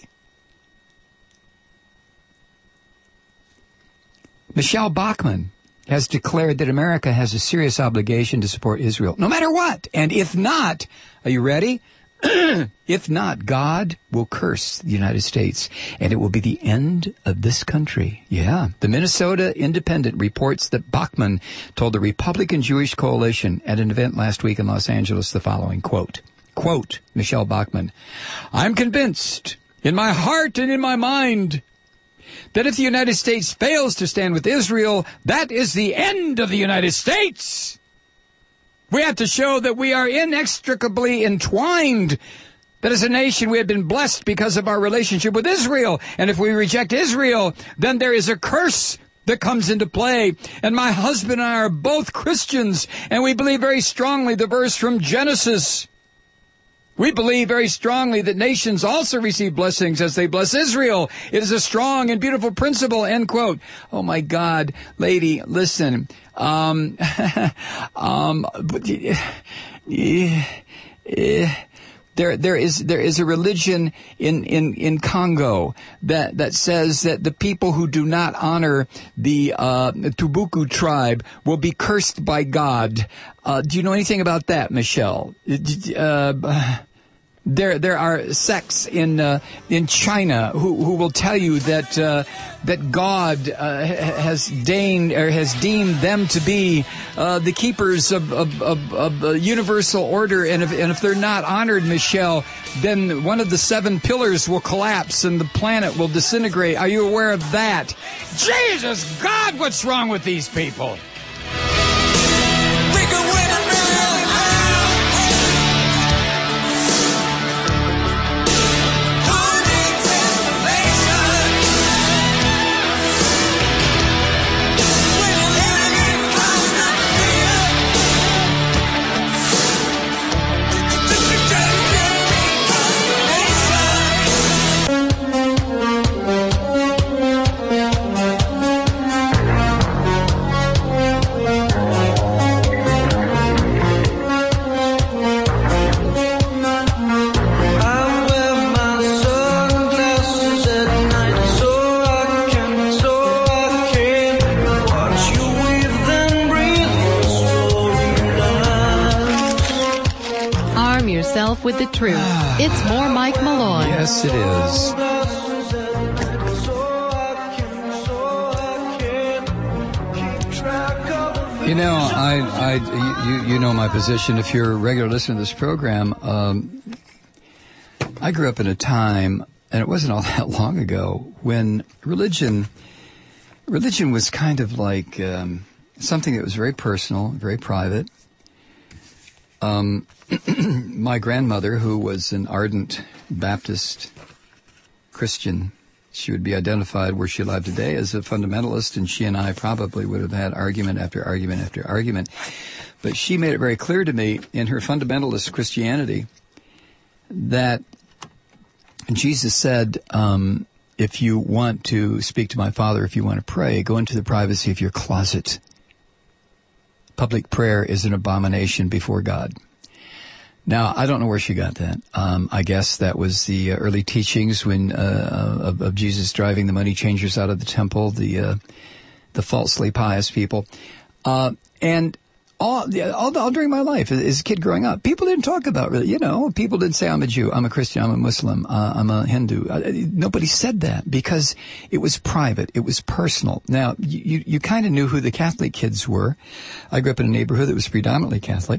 Michelle Bachmann has declared that America has a serious obligation to support Israel, no matter what. And if not, are you ready? If not, God will curse the United States, and it will be the end of this country. Yeah. The Minnesota Independent reports that Bachmann told the Republican Jewish Coalition at an event last week in Los Angeles the following, quote, Michelle Bachmann, I'm convinced in my heart and in my mind that if the United States fails to stand with Israel, that is the end of the United States. We have to show that we are inextricably entwined, that as a nation we have been blessed because of our relationship with Israel. And if we reject Israel, then there is a curse that comes into play. And my husband and I are both Christians, and we believe very strongly the verse from Genesis. We believe very strongly that nations also receive blessings as they bless Israel. It is a strong and beautiful principle, end quote. Oh, my God. Lady, listen. There is a religion in Congo that says that the people who do not honor the Tubuku tribe will be cursed by God. Do you know anything about that, Michelle? There are sects in China who will tell you that God has deemed them to be the keepers of universal order, and if they're not honored, Michelle, then one of the 7 pillars will collapse and the planet will disintegrate. Are you aware of that? Jesus God, what's wrong with these people? With the truth. It's more Mike Malloy. Yes, it is. You know, you know my position. If you're a regular listener to this program, I grew up in a time, and it wasn't all that long ago, when religion was kind of like something that was very personal, very private. My grandmother, who was an ardent Baptist Christian, she would be identified were she alive today as a fundamentalist, and she and I probably would have had argument after argument after argument. But she made it very clear to me in her fundamentalist Christianity that Jesus said, if you want to speak to my Father, if you want to pray, go into the privacy of your closet. Public prayer is an abomination before God. Now, I don't know where she got that. I guess that was the early teachings when of Jesus driving the money changers out of the temple, the falsely pious people, and all during my life as a kid growing up, people didn't talk about really. You know, people didn't say I'm a Jew, I'm a Christian, I'm a Muslim, I'm a Hindu. Nobody said that because it was private, it was personal. Now, you kind of knew who the Catholic kids were. I grew up in a neighborhood that was predominantly Catholic.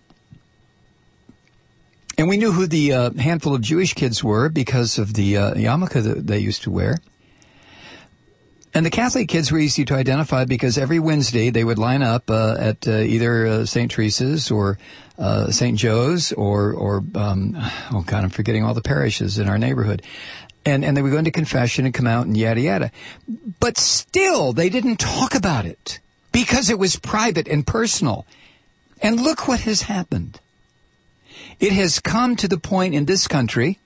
And we knew who the handful of Jewish kids were because of the yarmulke that they used to wear. And the Catholic kids were easy to identify because every Wednesday they would line up at either St. Teresa's or St. Joe's or oh God, I'm forgetting all the parishes in our neighborhood. And they would go into confession and come out and yada, yada. But still, they didn't talk about it because it was private and personal. And look what has happened. It has come to the point in this country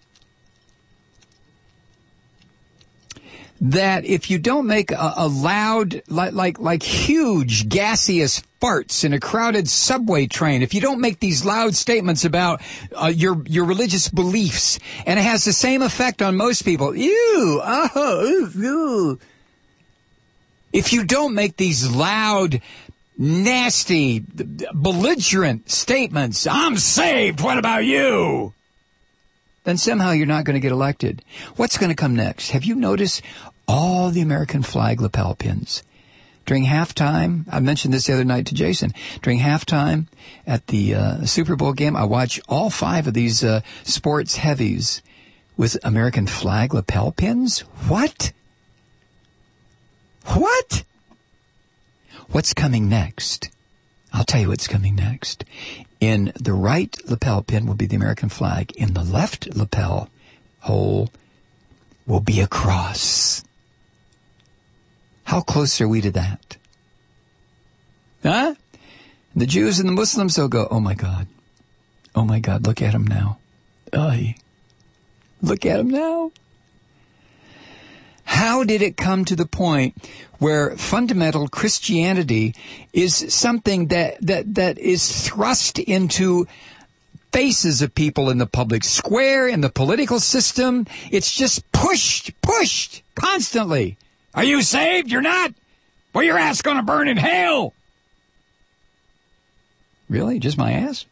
that if you don't make a loud, like huge gaseous farts in a crowded subway train, if you don't make these loud statements about your religious beliefs, and it has the same effect on most people, ew, oh, ew. If you don't make these loud, nasty, belligerent statements, I'm saved, what about you? Then somehow you're not going to get elected. What's going to come next? Have you noticed all the American flag lapel pins? During halftime, I mentioned this the other night to Jason, during halftime at the Super Bowl game, I watched all 5 of these sports heavies with American flag lapel pins. What? What? What's coming next? I'll tell you what's coming next. In the right lapel pin will be the American flag. In the left lapel hole will be a cross. How close are we to that? Huh? The Jews and the Muslims, they'll go, oh my God, look at him now. Look at him now. How did it come to the point where fundamental Christianity is something that is thrust into faces of people in the public square, in the political system? It's just pushed constantly. Are you saved? You're not? Well, your ass gonna burn in hell. Really? Just my ass?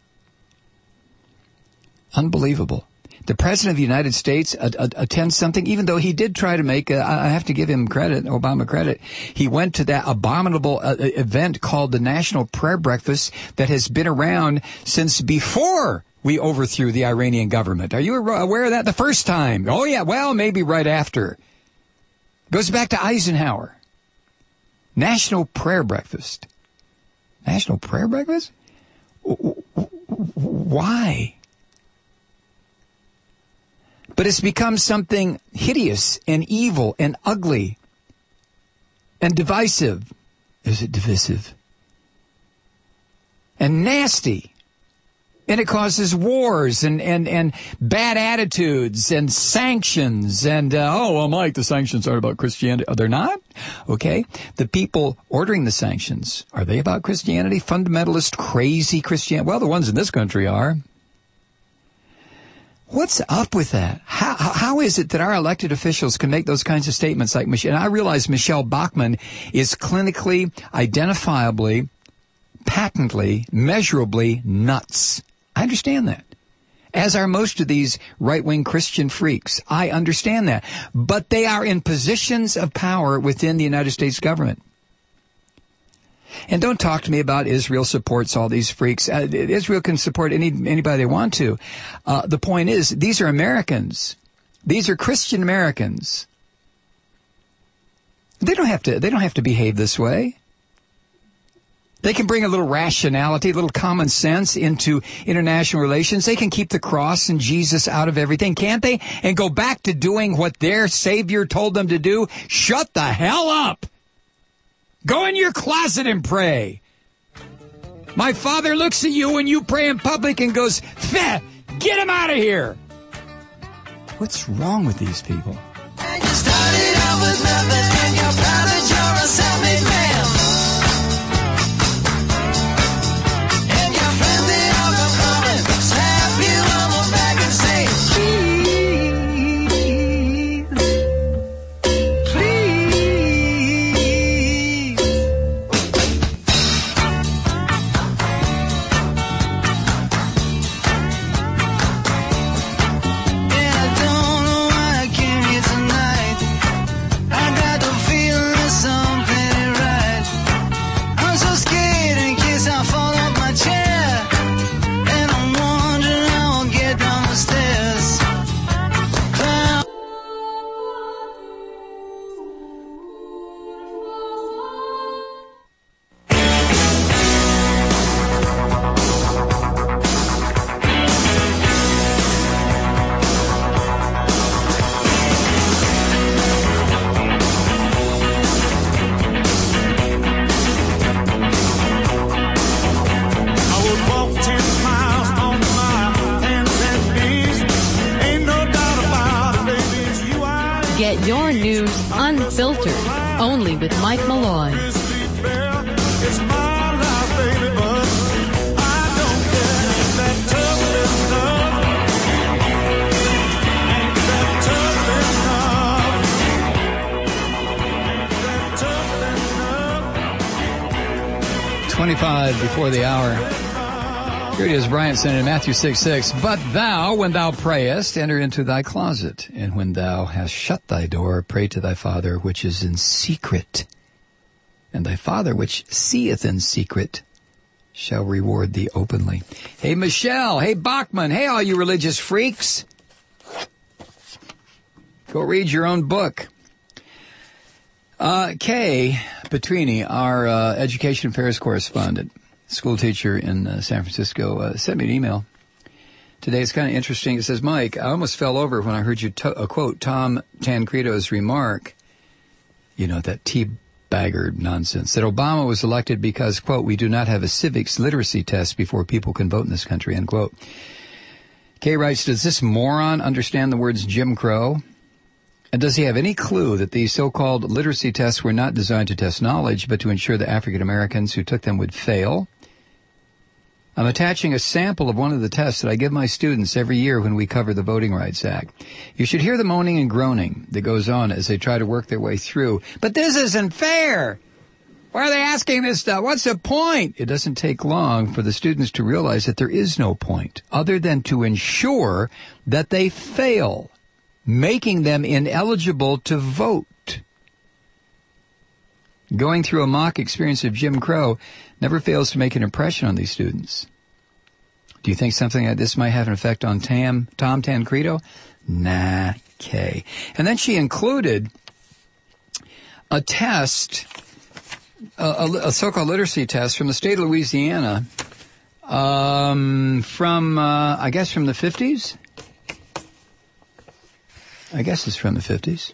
Unbelievable. The President of the United States attends something, even though he did try to make, I have to give him credit, Obama credit, he went to that abominable event called the National Prayer Breakfast that has been around since before we overthrew the Iranian government. Are you aware of that? The first time. Oh, yeah, well, maybe right after. Goes back to Eisenhower. National Prayer Breakfast. National Prayer Breakfast? Why? But it's become something hideous and evil and ugly and divisive. Is it divisive? And nasty. And it causes wars and bad attitudes and sanctions. And, Mike, the sanctions aren't about Christianity. Oh, they're not? Okay. The people ordering the sanctions, are they about Christianity? Fundamentalist, crazy Christianity? Well, the ones in this country are. What's up with that? How is it that our elected officials can make those kinds of statements like Michelle? And I realize Michelle Bachmann is clinically, identifiably, patently, measurably nuts. I understand that. As are most of these right-wing Christian freaks. I understand that. But they are in positions of power within the United States government. And don't talk to me about Israel supports all these freaks. Israel can support anybody they want to. The point is, these are Americans. These are Christian Americans. They don't have to behave this way. They can bring a little rationality, a little common sense into international relations. They can keep the cross and Jesus out of everything, can't they? And go back to doing what their Savior told them to do. Shut the hell up. Go in your closet and pray. My Father looks at you when you pray in public and goes, "Feh, get him out of here." What's wrong with these people? And you started out with nothing and you're proud that you're a self-made man. And your friends, they all come running, slap you on the back and say, I Unfiltered. Only with Mike Malloy. It's my life, baby, but I don't care. Ain't that tough enough? Ain't that tough enough? Ain't that tough enough? 25 before the hour. Here it is, Bryant said in Matthew 6:6, "But thou, when thou prayest, enter into thy closet, and when thou hast shut thy door, pray to thy Father which is in secret. And thy Father which seeth in secret shall reward thee openly." Hey, Michelle. Hey, Bachman. Hey, all you religious freaks. Go read your own book. Kay Petrini, our education affairs correspondent, school teacher in San Francisco, sent me an email today. It's kind of interesting. It says, "Mike, I almost fell over when I heard you quote Tom Tancredo's remark, you know, that tea-bagger nonsense, that Obama was elected because, quote, we do not have a civics literacy test before people can vote in this country," end quote. Kay writes, "Does this moron understand the words Jim Crow? And does he have any clue that these so-called literacy tests were not designed to test knowledge, but to ensure that African Americans who took them would fail? I'm attaching a sample of one of the tests that I give my students every year when we cover the Voting Rights Act. You should hear the moaning and groaning that goes on as they try to work their way through. But this isn't fair. Why are they asking this stuff? What's the point? It doesn't take long for the students to realize that there is no point other than to ensure that they fail, making them ineligible to vote. Going through a mock experience of Jim Crow never fails to make an impression on these students. Do you think something like this might have an effect on Tom Tancredo? Nah, Kay. And then she included a test, a so-called literacy test from the state of Louisiana, I guess from the 50s? I guess it's from the 50s.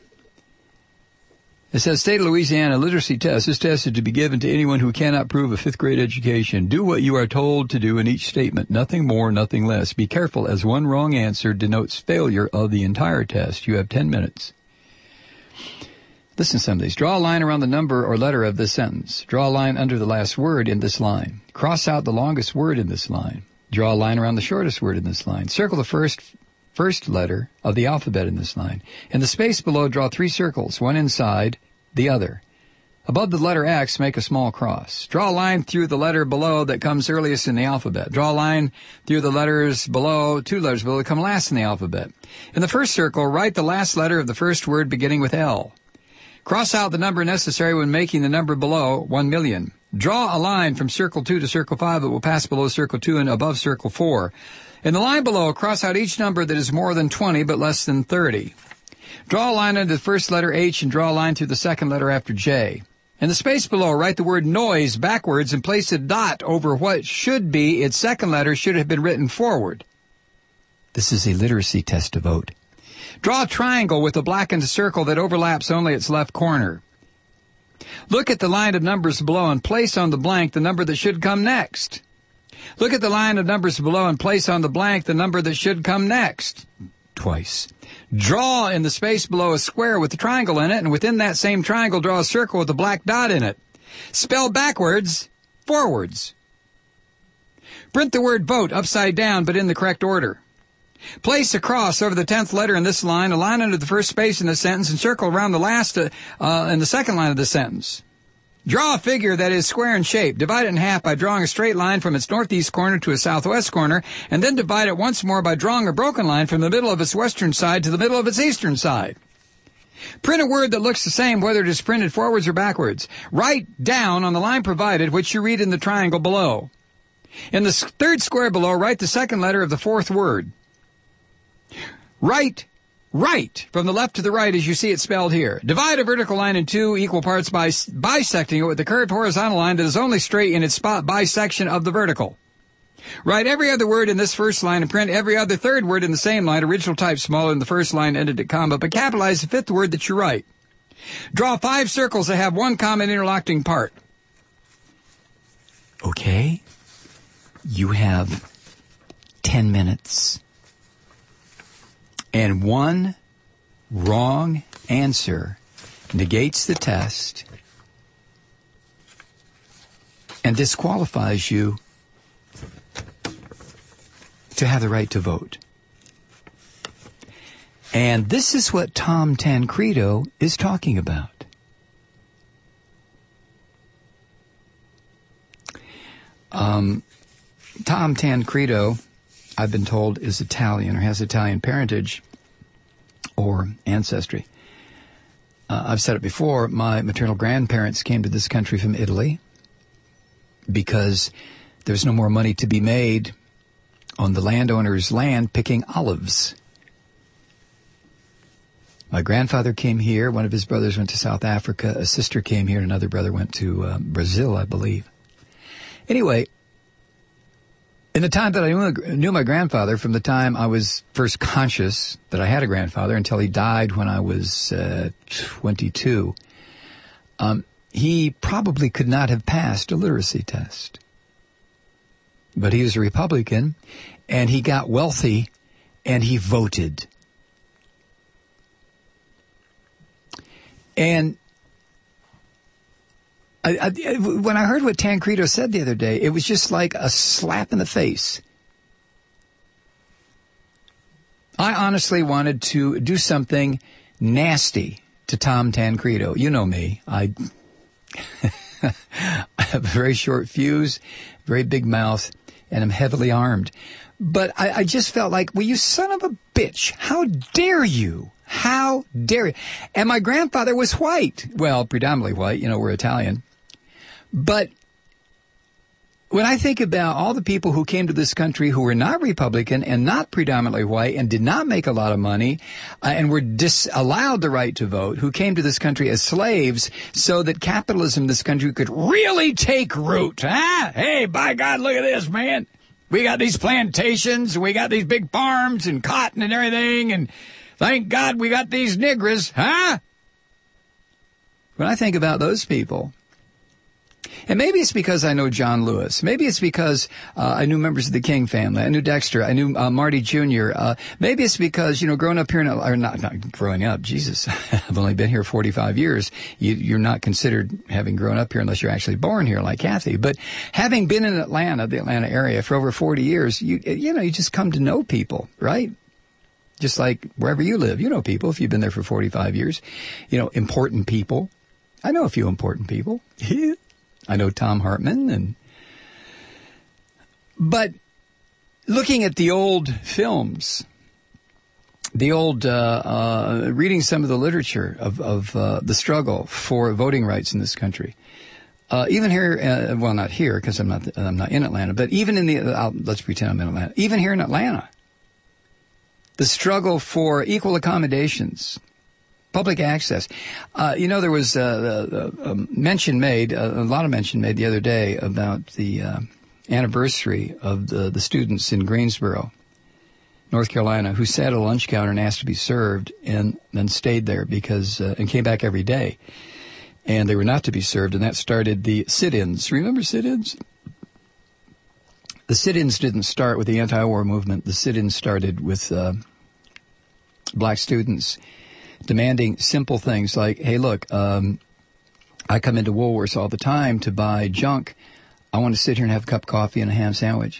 It says, State of Louisiana literacy test. This test is to be given to anyone who cannot prove a 5th grade education. Do what you are told to do in each statement. Nothing more, nothing less. Be careful, as one wrong answer denotes failure of the entire test. You have 10 minutes. Listen to some of these. Draw a line around the number or letter of this sentence. Draw a line under the last word in this line. Cross out the longest word in this line. Draw a line around the shortest word in this line. Circle the first letter of the alphabet in this line. In the space below, draw 3 circles, one inside the other. Above the letter X, make a small cross. Draw a line through the letter below that comes earliest in the alphabet. Draw a line through the letters below, 2 letters below that come last in the alphabet. In the first circle, write the last letter of the first word beginning with L. Cross out the number necessary when making the number below 1 million. Draw a line from circle 2 to circle 5 that will pass below circle 2 and above circle 4. In the line below, cross out each number that is more than 20 but less than 30. Draw a line under the first letter H and draw a line through the second letter after J. In the space below, write the word noise backwards and place a dot over what should be its second letter should have been written forward. This is a literacy test to vote. Draw a triangle with a blackened circle that overlaps only its left corner. Look at the line of numbers below and place on the blank the number that should come next. Look at the line of numbers below and place on the blank the number that should come next. Twice. Draw in the space below a square with a triangle in it, and within that same triangle draw a circle with a black dot in it. Spell backwards, forwards. Print the word vote upside down but in the correct order. Place a cross over the 10th letter in this line, a line under the first space in the sentence, and circle around the last in the second line of the sentence. Draw a figure that is square in shape. Divide it in half by drawing a straight line from its northeast corner to its southwest corner, and then divide it once more by drawing a broken line from the middle of its western side to the middle of its eastern side. Print a word that looks the same whether it is printed forwards or backwards. Write down on the line provided which you read in the triangle below. In the third square below, write the second letter of the fourth word. Write right from the left to the right as you see it spelled here. Divide a vertical line in 2 equal parts by bisecting it with the curved horizontal line that is only straight in its spot bisection of the vertical. Write every other word in this first line and print every other third word in the same line, original type smaller than the first line ended at comma, but capitalize the 5th word that you write. Draw 5 circles that have one common interlocking part. Okay? You have 10 minutes. And one wrong answer negates the test, and disqualifies you to have the right to vote. And this is what Tom Tancredo is talking about. Tom Tancredo, I've been told, is Italian or has Italian parentage or ancestry. I've said it before, my maternal grandparents came to this country from Italy because there's no more money to be made on the landowner's land picking olives. My grandfather came here. One of his brothers went to South Africa. A sister came here, and another brother went to Brazil, I believe. Anyway, in the time that I knew my grandfather, from the time I was first conscious that I had a grandfather until he died when I was 22, he probably could not have passed a literacy test. But he was a Republican, and he got wealthy, and he voted. And when I heard what Tancredo said the other day, it was just like a slap in the face. I honestly wanted to do something nasty to Tom Tancredo. You know me. I have a very short fuse, very big mouth, and I'm heavily armed. But I just felt like, well, you son of a bitch, how dare you? How dare you? And my grandfather was white. Well, predominantly white. You know, we're Italian. But when I think about all the people who came to this country who were not Republican and not predominantly white and did not make a lot of money and were disallowed the right to vote, who came to this country as slaves so that capitalism in this country could really take root. Huh? Hey, by God, look at this, man. We got these plantations, we got these big farms and cotton and everything, and thank God we got these niggers, huh? When I think about those people, and maybe it's because I know John Lewis. Maybe it's because I knew members of the King family. I knew Dexter. I knew Marty Jr. Maybe it's because, you know, growing up here, or not growing up, Jesus, I've only been here 45 years. You're not considered having grown up here unless you're actually born here like Kathy. But having been in Atlanta, the Atlanta area, for over 40 years, you just come to know people, right? Just like wherever you live, you know people if you've been there for 45 years. You know, important people. I know a few important people. I know Tom Hartman, but looking at the old films, the old reading some of the literature of the struggle for voting rights in this country, even here, well, not here because I'm not in Atlanta, but even in let's pretend I'm in Atlanta. Even here in Atlanta, the struggle for equal accommodations. Public access. There was a mention made, a lot of mention made the other day about the anniversary of the students in Greensboro, North Carolina, who sat at a lunch counter and asked to be served and then stayed there because, and came back every day. And they were not to be served, and that started the sit-ins. Remember sit-ins? The sit-ins didn't start with the anti-war movement. The sit-ins started with black students demanding simple things like, hey, look, I come into Woolworths all the time to buy junk. I want to sit here and have a cup of coffee and a ham sandwich.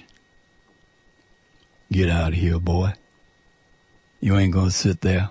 Get out of here, boy. You ain't going to sit there.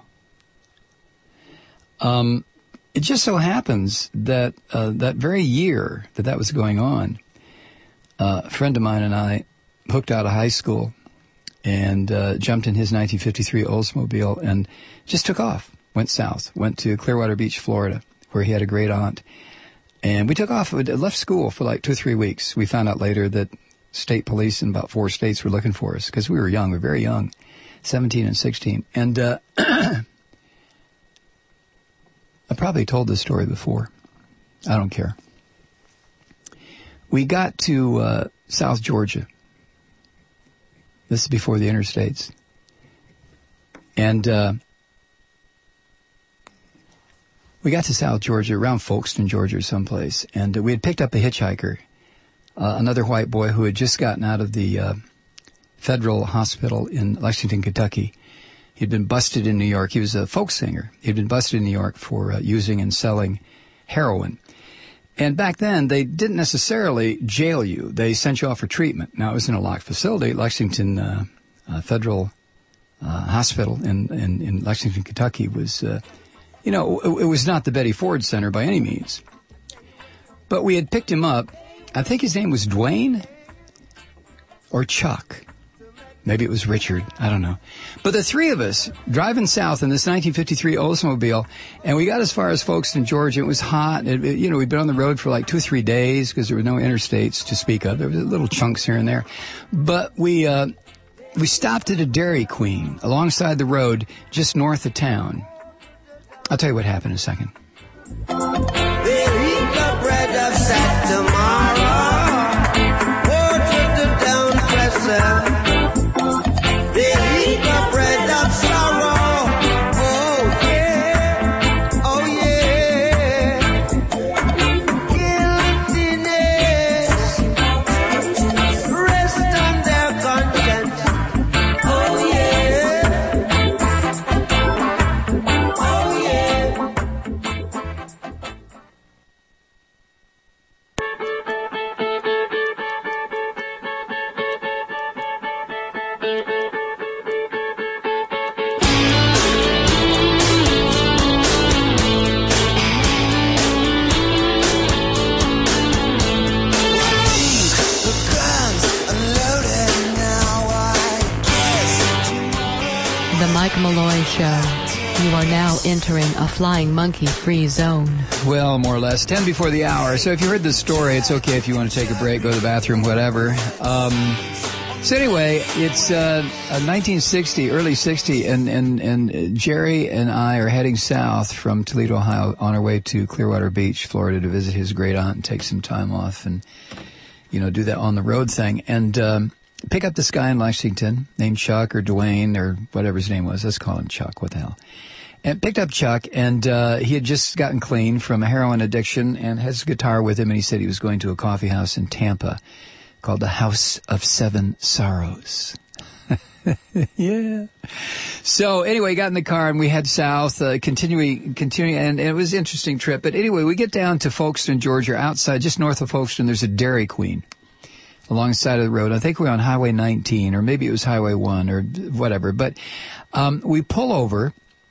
It just so happens that that very year that was going on, a friend of mine and I hooked out of high school and jumped in his 1953 Oldsmobile and just took off. Went south, went to Clearwater Beach, Florida, where he had a great aunt. And we took off, left school for like 2 or 3 weeks. We found out later that state police in about 4 states were looking for us because we were young, we were very young, 17 and 16. And I probably told this story before. I don't care. We got to South Georgia. This is before the interstates. And we got to South Georgia, around Folkestone, Georgia or someplace, and we had picked up a hitchhiker, another white boy who had just gotten out of the federal hospital in Lexington, Kentucky, He'd been busted in New York. He was a folk singer. He'd been busted in New York for using and selling heroin. And back then, they didn't necessarily jail you. They sent you off for treatment. Now, it was in a locked facility, Lexington Federal Hospital in Lexington, Kentucky was, it was not the Betty Ford Center by any means. But we had picked him up. I think his name was Dwayne or Chuck. Maybe it was Richard. I don't know. But the three of us driving south in this 1953 Oldsmobile, and we got as far as Folkestone, Georgia. It was hot. We'd been on the road for like 2 or 3 days because there were no interstates to speak of. There were little chunks here and there. But we stopped at a Dairy Queen alongside the road just north of town. I'll tell you what happened in a second. They eat the bread of sad tomorrow. Words with the down presser. They eat the bread of sorrow. Oh yeah, oh yeah. Guiltiness rest on their conscience. Oh yeah, oh yeah. The guns unloaded now, I guess. The Mike Malloy Show. You are now entering a flying monkey-free zone. Well, more or less. 10 before the hour. So if you heard this story, it's okay if you want to take a break, go to the bathroom, whatever. So anyway, it's 1960, early 60, and Jerry and I are heading south from Toledo, Ohio, on our way to Clearwater Beach, Florida, to visit his great aunt and take some time off and, do that on the road thing. And pick up this guy in Lexington named Chuck or Dwayne or whatever his name was. Let's call him Chuck. What the hell? And picked up Chuck, and he had just gotten clean from a heroin addiction and has a guitar with him, and he said he was going to a coffee house in Tampa called the House of Seven Sorrows. Yeah. So anyway, got in the car and we head south, continuing, and it was an interesting trip. But anyway, we get down to Folkestone, Georgia, outside, just north of Folkestone, there's a Dairy Queen alongside of the road. I think we're on Highway 19, or maybe it was Highway 1 or whatever. But we pull over,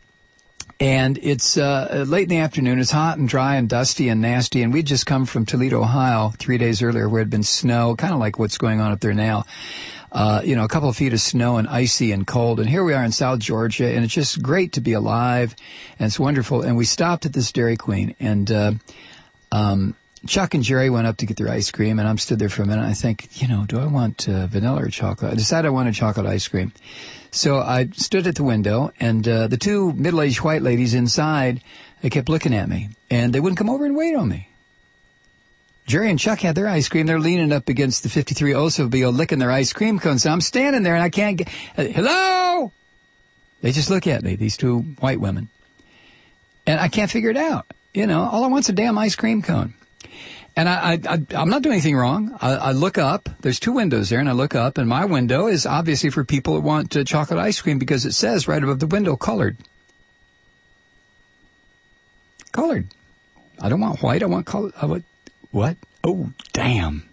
and it's late in the afternoon. It's hot and dry and dusty and nasty, and we'd just come from Toledo, Ohio 3 days earlier where it had been snow, kind of like what's going on up there now. A couple of feet of snow and icy and cold. And here we are in South Georgia, and it's just great to be alive, and it's wonderful. And we stopped at this Dairy Queen, and Chuck and Jerry went up to get their ice cream, and I'm stood there for a minute. I think, do I want vanilla or chocolate? I decided I wanted chocolate ice cream. So I stood at the window, and the two middle-aged white ladies inside, they kept looking at me, and they wouldn't come over and wait on me. Jerry and Chuck had their ice cream. They're leaning up against the 53 Oldsmobile, licking their ice cream cones. I'm standing there, and I can't get... hello? They just look at me, these two white women. And I can't figure it out. All I want's a damn ice cream cone. And I'm not doing anything wrong. I look up. There's two windows there, and I look up, and my window is obviously for people that want chocolate ice cream because it says right above the window, colored. Colored. I don't want white. I want colored. What? Oh, damn.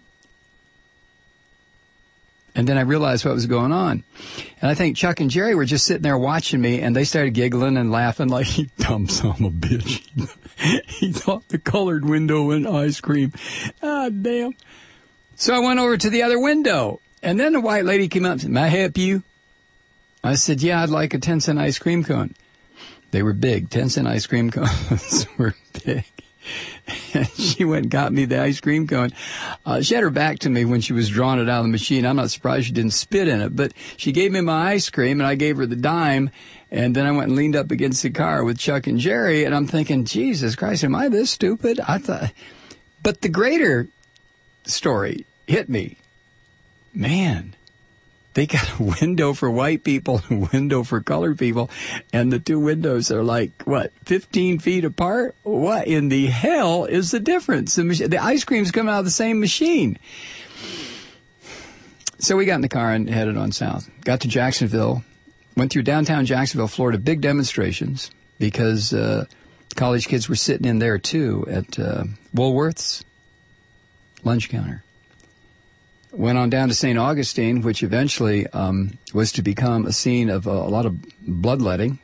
And then I realized what was going on. And I think Chuck and Jerry were just sitting there watching me, and they started giggling and laughing like, you dumb son of a bitch. He thought the colored window and ice cream. Ah, damn. So I went over to the other window, and then the white lady came up and said, may I help you? I said, yeah, I'd like a 10-cent ice cream cone. They were big. 10-cent ice cream cones were big. And she went and got me the ice cream cone. She had her back to me when she was drawing it out of the machine. I'm not surprised she didn't spit in it, but she gave me my ice cream, and I gave her the dime, and then I went and leaned up against the car with Chuck and Jerry, and I'm thinking, Jesus Christ, am I this stupid? But the greater story hit me. Man, they got a window for white people and a window for colored people, and the two windows are like, 15 feet apart? What in the hell is the difference? The ice cream's coming out of the same machine. So we got in the car and headed on south. Got to Jacksonville, went through downtown Jacksonville, Florida, big demonstrations because college kids were sitting in there too at Woolworth's lunch counter. Went on down to St. Augustine, which eventually was to become a scene of a lot of bloodletting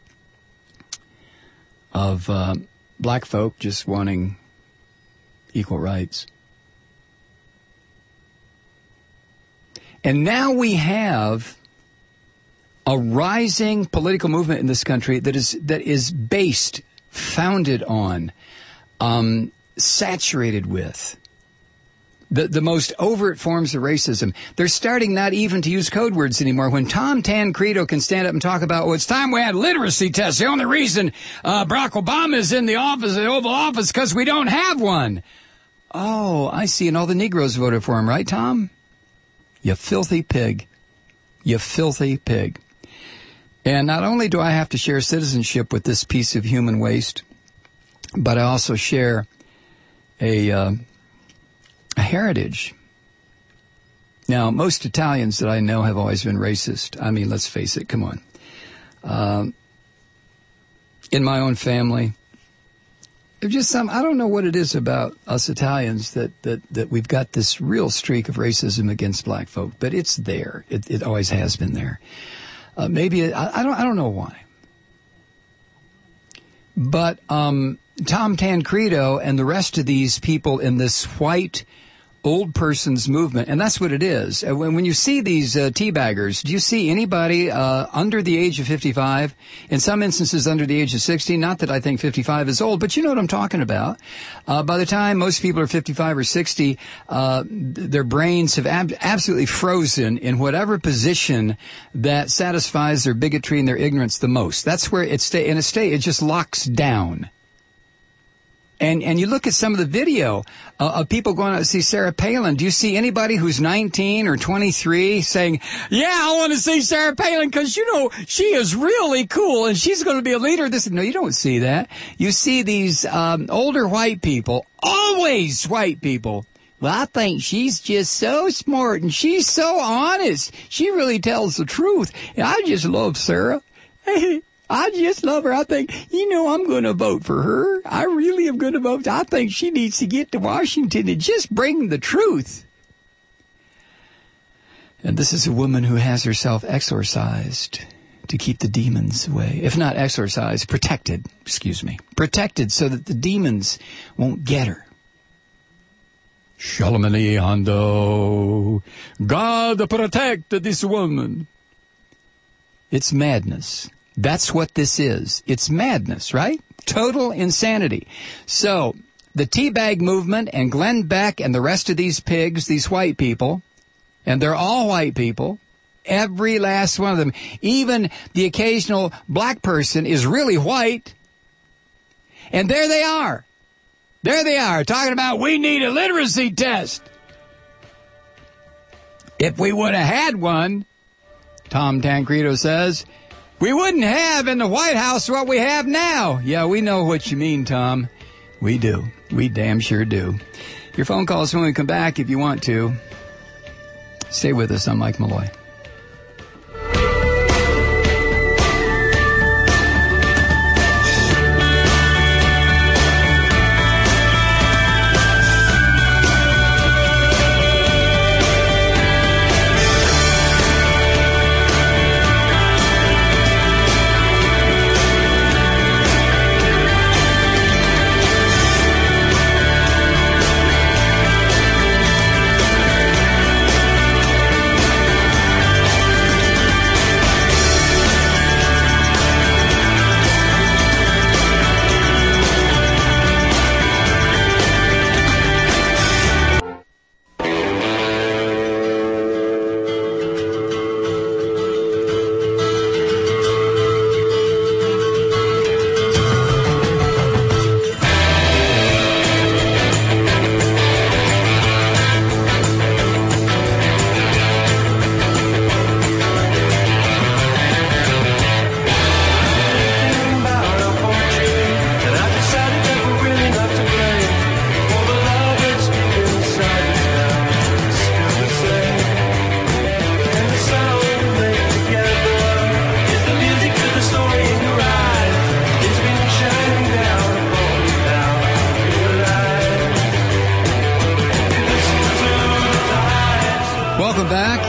of black folk just wanting equal rights. And now we have a rising political movement in this country that is based, founded on, saturated with the most overt forms of racism. They're starting not even to use code words anymore. When Tom Tancredo can stand up and talk about, it's time we had literacy tests. The only reason Barack Obama is in the Oval Office, because we don't have one. Oh, I see. And all the Negroes voted for him, right, Tom? You filthy pig. You filthy pig. And not only do I have to share citizenship with this piece of human waste, but I also share a heritage. Now, most Italians that I know have always been racist. I mean, let's face it. Come on. In my own family, just I don't know what it is about us Italians that we've got this real streak of racism against black folk, but it's there. It always has been there. Maybe I don't know why. But Tom Tancredo and the rest of these people in this white old person's movement, and that's what it is. When you see these teabaggers, do you see anybody under the age of 55? In some instances, under the age of 60. Not that I think 55 is old, but you know what I'm talking about. By the time most people are 55 or 60, their brains have absolutely frozen in whatever position that satisfies their bigotry and their ignorance the most. That's where it it just locks down. And you look at some of the video of people going out to see Sarah Palin. Do you see anybody who's 19 or 23 saying, yeah, I want to see Sarah Palin because, she is really cool and she's going to be a leader of this? No, you don't see that. You see these older white people, always white people. Well, I think she's just so smart and she's so honest. She really tells the truth. I just love Sarah. I just love her. I think, I'm going to vote for her. I really am going to vote. I think she needs to get to Washington and just bring the truth. And this is a woman who has herself exorcised to keep the demons away. If not exorcised, protected so that the demons won't get her. Shalomani Hondo. God protect this woman. It's madness. That's what this is. It's madness, right? Total insanity. So, the teabag movement and Glenn Beck and the rest of these pigs, these white people, and they're all white people, every last one of them, even the occasional black person is really white. And there they are. There they are, talking about we need a literacy test. If we would have had one, Tom Tancredo says, we wouldn't have in the White House what we have now. Yeah, we know what you mean, Tom. We do. We damn sure do. Your phone calls when we come back if you want to. Stay with us. I'm Mike Malloy.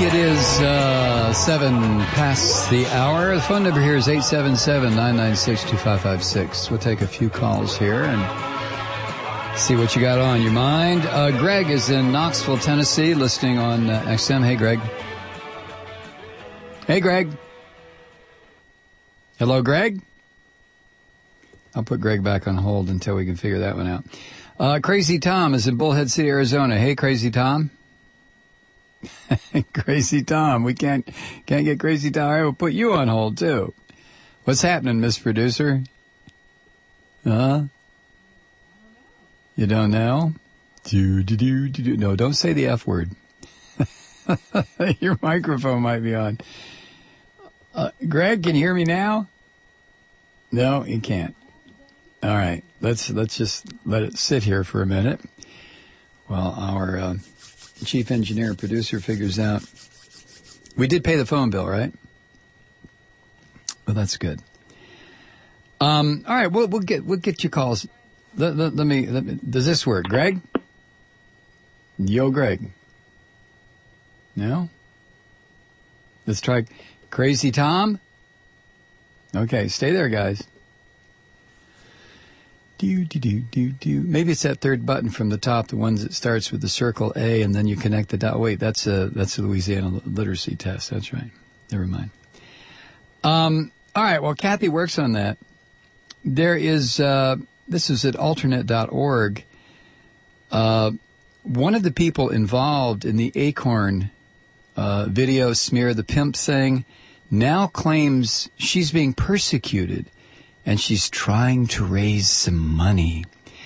It is 7 past the hour. The phone number here is 877-996-2556. We'll take a few calls here and see what you got on your mind. Greg is in Knoxville, Tennessee, listening on XM. Hey, Greg. Hey, Greg. Hello, Greg. I'll put Greg back on hold until we can figure that one out. Crazy Tom is in Bullhead City, Arizona. Hey, Crazy Tom. Crazy Tom. We can't get Crazy Tom. All right, we'll put you on hold, too. What's happening, Miss Producer? You don't know? No, don't say the F word. Your microphone might be on. Greg, can you hear me now? No, you can't. All right, let's just let it sit here for a minute while our chief engineer and producer figures out. We did pay the phone bill, right? Well, that's good. All right, we'll get your calls. Let me. Does this work, Greg? Yo, Greg. No? Let's try Crazy Tom. Okay, stay there, guys. Maybe it's that third button from the top, the one that starts with the circle A, and then you connect the dot. Wait, that's a Louisiana literacy test. That's right. Never mind. All right, well, Kathy works on that. There is, this is at alternate.org. One of the people involved in the Acorn video smear the pimp thing now claims she's being persecuted and she's trying to raise some money.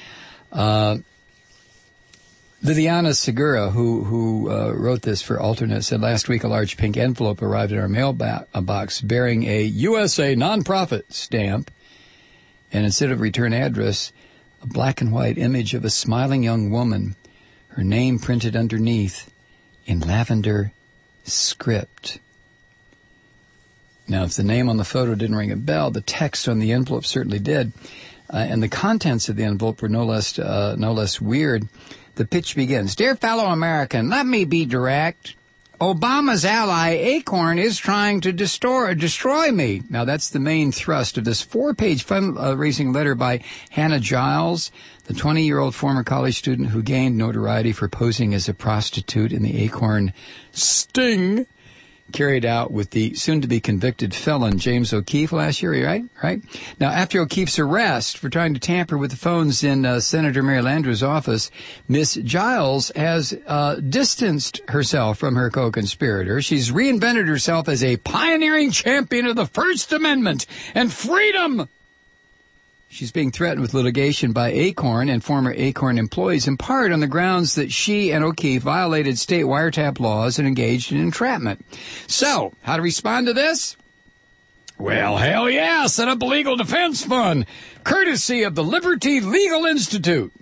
Liliana Segura, who wrote this for Alternate, said last week a large pink envelope arrived in our mailbox bearing a USA nonprofit stamp, and instead of return address, a black and white image of a smiling young woman, her name printed underneath in lavender script. Now, if the name on the photo didn't ring a bell, the text on the envelope certainly did, and the contents of the envelope were no less weird. The pitch begins. Dear fellow American, let me be direct. Obama's ally, Acorn, is trying to destroy me. Now, that's the main thrust of this 4-page fundraising letter by Hannah Giles, the 20-year-old former college student who gained notoriety for posing as a prostitute in the Acorn sting carried out with the soon-to-be convicted felon James O'Keefe last year, right? Now, after O'Keefe's arrest for trying to tamper with the phones in Senator Mary Landra's office, Miss Giles has distanced herself from her co-conspirator. She's reinvented herself as a pioneering champion of the First Amendment and freedom. She's being threatened with litigation by Acorn and former Acorn employees, in part on the grounds that she and O'Keefe violated state wiretap laws and engaged in entrapment. So, how to respond to this? Well, hell yeah, set up a legal defense fund, courtesy of the Liberty Legal Institute.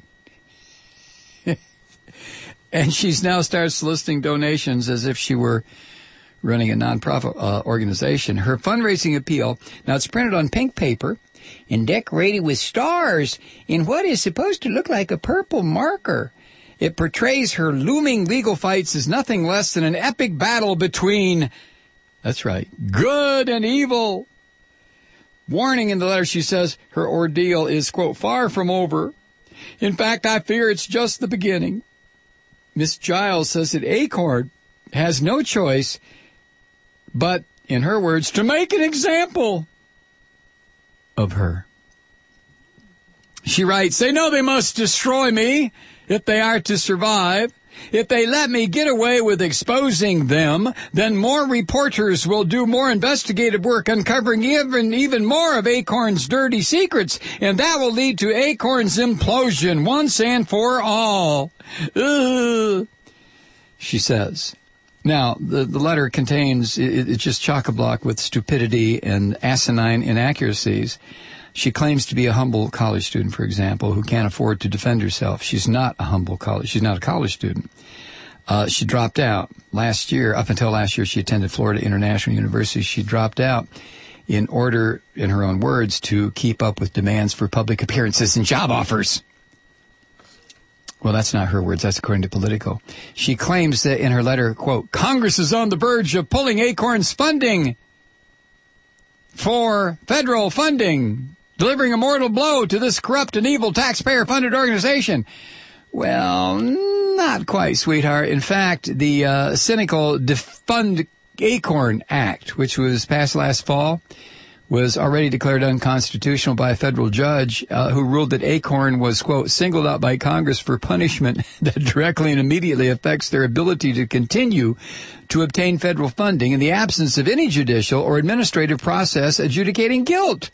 And she's now started soliciting donations as if she were running a nonprofit organization. Her fundraising appeal, now it's printed on pink paper, and decorated with stars in what is supposed to look like a purple marker. It portrays her looming legal fights as nothing less than an epic battle between, that's right, good and evil. Warning in the letter, she says, her ordeal is, quote, far from over. In fact, I fear it's just the beginning. Miss Giles says that Acorn has no choice but, in her words, to make an example of her. She writes, they know they must destroy me if they are to survive. If they let me get away with exposing them, then more reporters will do more investigative work uncovering even more of Acorn's dirty secrets, and that will lead to Acorn's implosion once and for all. She says. Now, the letter contains, it's just chock-a-block with stupidity and asinine inaccuracies. She claims to be a humble college student, for example, who can't afford to defend herself. She's not a college student. She dropped out last year. Up until last year, she attended Florida International University. She dropped out in order, in her own words, to keep up with demands for public appearances and job offers. Well, that's not her words. That's according to Politico. She claims that in her letter, quote, Congress is on the verge of pulling Acorn's funding for federal funding, delivering a mortal blow to this corrupt and evil taxpayer-funded organization. Well, not quite, sweetheart. In fact, the cynical Defund Acorn Act, which was passed last fall, was already declared unconstitutional by a federal judge who ruled that Acorn was, quote, singled out by Congress for punishment that directly and immediately affects their ability to continue to obtain federal funding in the absence of any judicial or administrative process adjudicating guilt.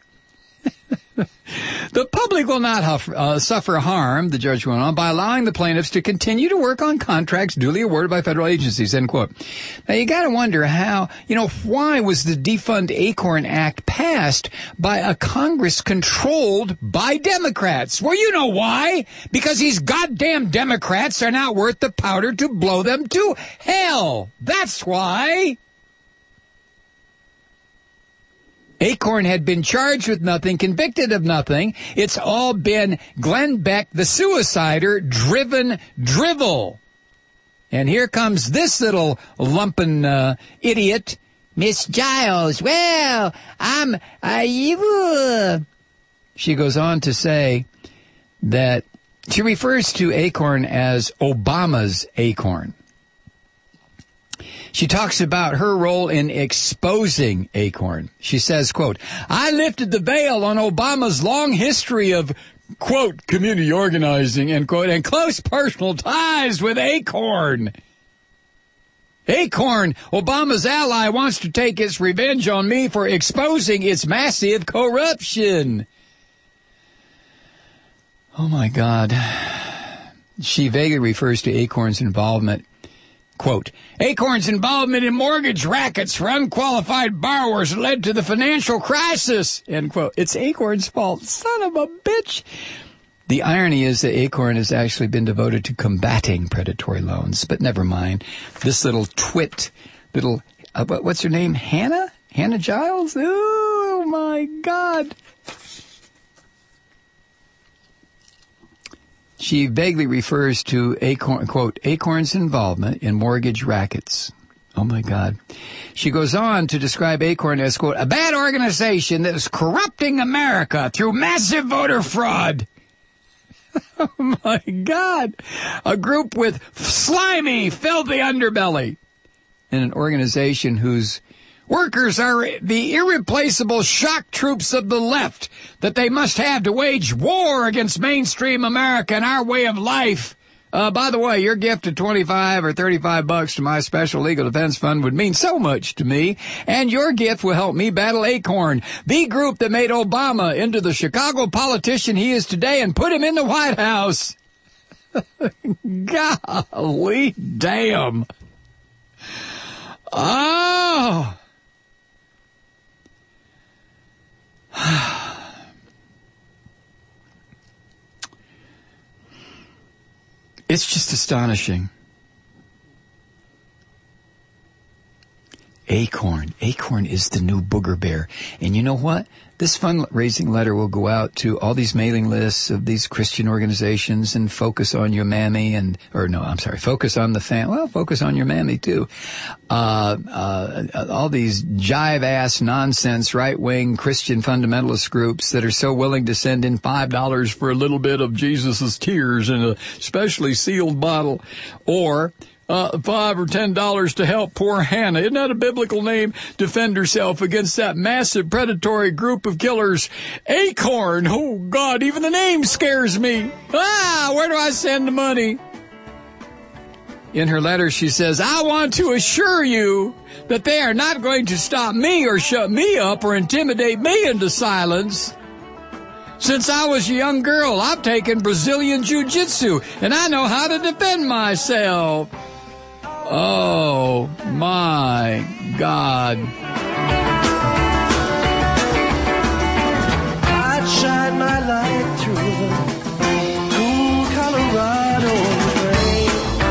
The public will not suffer harm, the judge went on, by allowing the plaintiffs to continue to work on contracts duly awarded by federal agencies, end quote. Now, you gotta wonder how, why was the Defund Acorn Act passed by a Congress controlled by Democrats? Well, you know why. Because these goddamn Democrats are not worth the powder to blow them to hell. That's why. Acorn had been charged with nothing, convicted of nothing. It's all been Glenn Beck, the suicider, driven drivel. And here comes this little lumpen idiot, Miss Giles. Well, She goes on to say that she refers to Acorn as Obama's Acorn. She talks about her role in exposing Acorn. She says, quote, I lifted the veil on Obama's long history of, quote, community organizing, end quote, and close personal ties with Acorn. Acorn, Obama's ally, wants to take its revenge on me for exposing its massive corruption. Oh, my God. She vaguely refers to Acorn's involvement. Quote, Acorn's involvement in mortgage rackets for unqualified borrowers led to the financial crisis, end quote. It's Acorn's fault. Son of a bitch. The irony is that Acorn has actually been devoted to combating predatory loans, but never mind. This little twit, what's her name? Hannah? Hannah Giles? Oh, my God. She vaguely refers to Acorn, quote, Acorn's involvement in mortgage rackets. Oh, my God. She goes on to describe Acorn as, quote, a bad organization that is corrupting America through massive voter fraud. Oh, my God. A group with slimy, filthy underbelly. And an organization whose workers are the irreplaceable shock troops of the left that they must have to wage war against mainstream America and our way of life. By the way, your gift of $25 or $35 to my special legal defense fund would mean so much to me, and your gift will help me battle Acorn, the group that made Obama into the Chicago politician he is today and put him in the White House. Golly damn. Oh. It's just astonishing. Acorn. Acorn is the new booger bear. And you know what? This fundraising letter will go out to all these mailing lists of these Christian organizations and Focus on Your Mammy Focus on the Family. Well, Focus on Your Mammy too. All these jive-ass nonsense right-wing Christian fundamentalist groups that are so willing to send in $5 for a little bit of Jesus' tears in a specially sealed bottle, or $5 or $10 to help poor Hannah. Isn't that a biblical name? Defend herself against that massive predatory group of killers. Acorn. Oh, God, even the name scares me. Where do I send the money? In her letter, she says, I want to assure you that they are not going to stop me or shut me up or intimidate me into silence. Since I was a young girl, I've taken Brazilian Jiu-Jitsu, and I know how to defend myself. Oh, my God. I'd shine my light through the cool Colorado rain.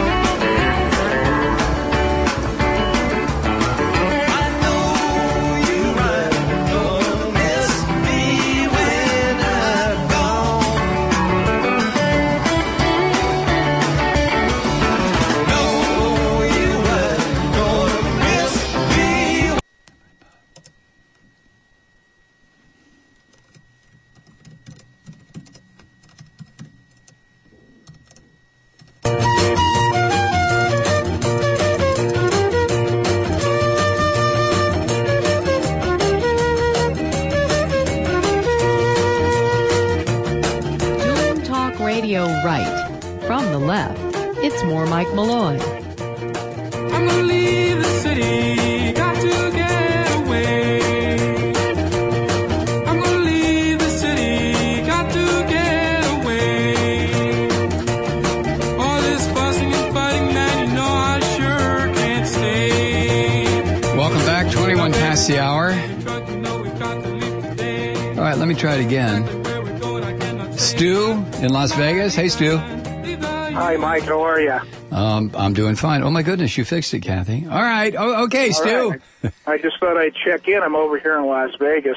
I know you might gonna miss me when I'm gone. from the left. It's more Mike Malloy. I'm gonna leave the city, got to get away. I'm gonna leave the city, got to get away. All this fussing and fighting, man, you know I sure can't stay. Welcome back, 21 past the hour. All right, let me try it again. Stu in Las Vegas. Hey, Stu. Hi, Mike. How are you? I'm doing fine. Oh, my goodness, you fixed it, Kathy. All right. Okay, All Stu. right. I just thought I'd check in. I'm over here in Las Vegas.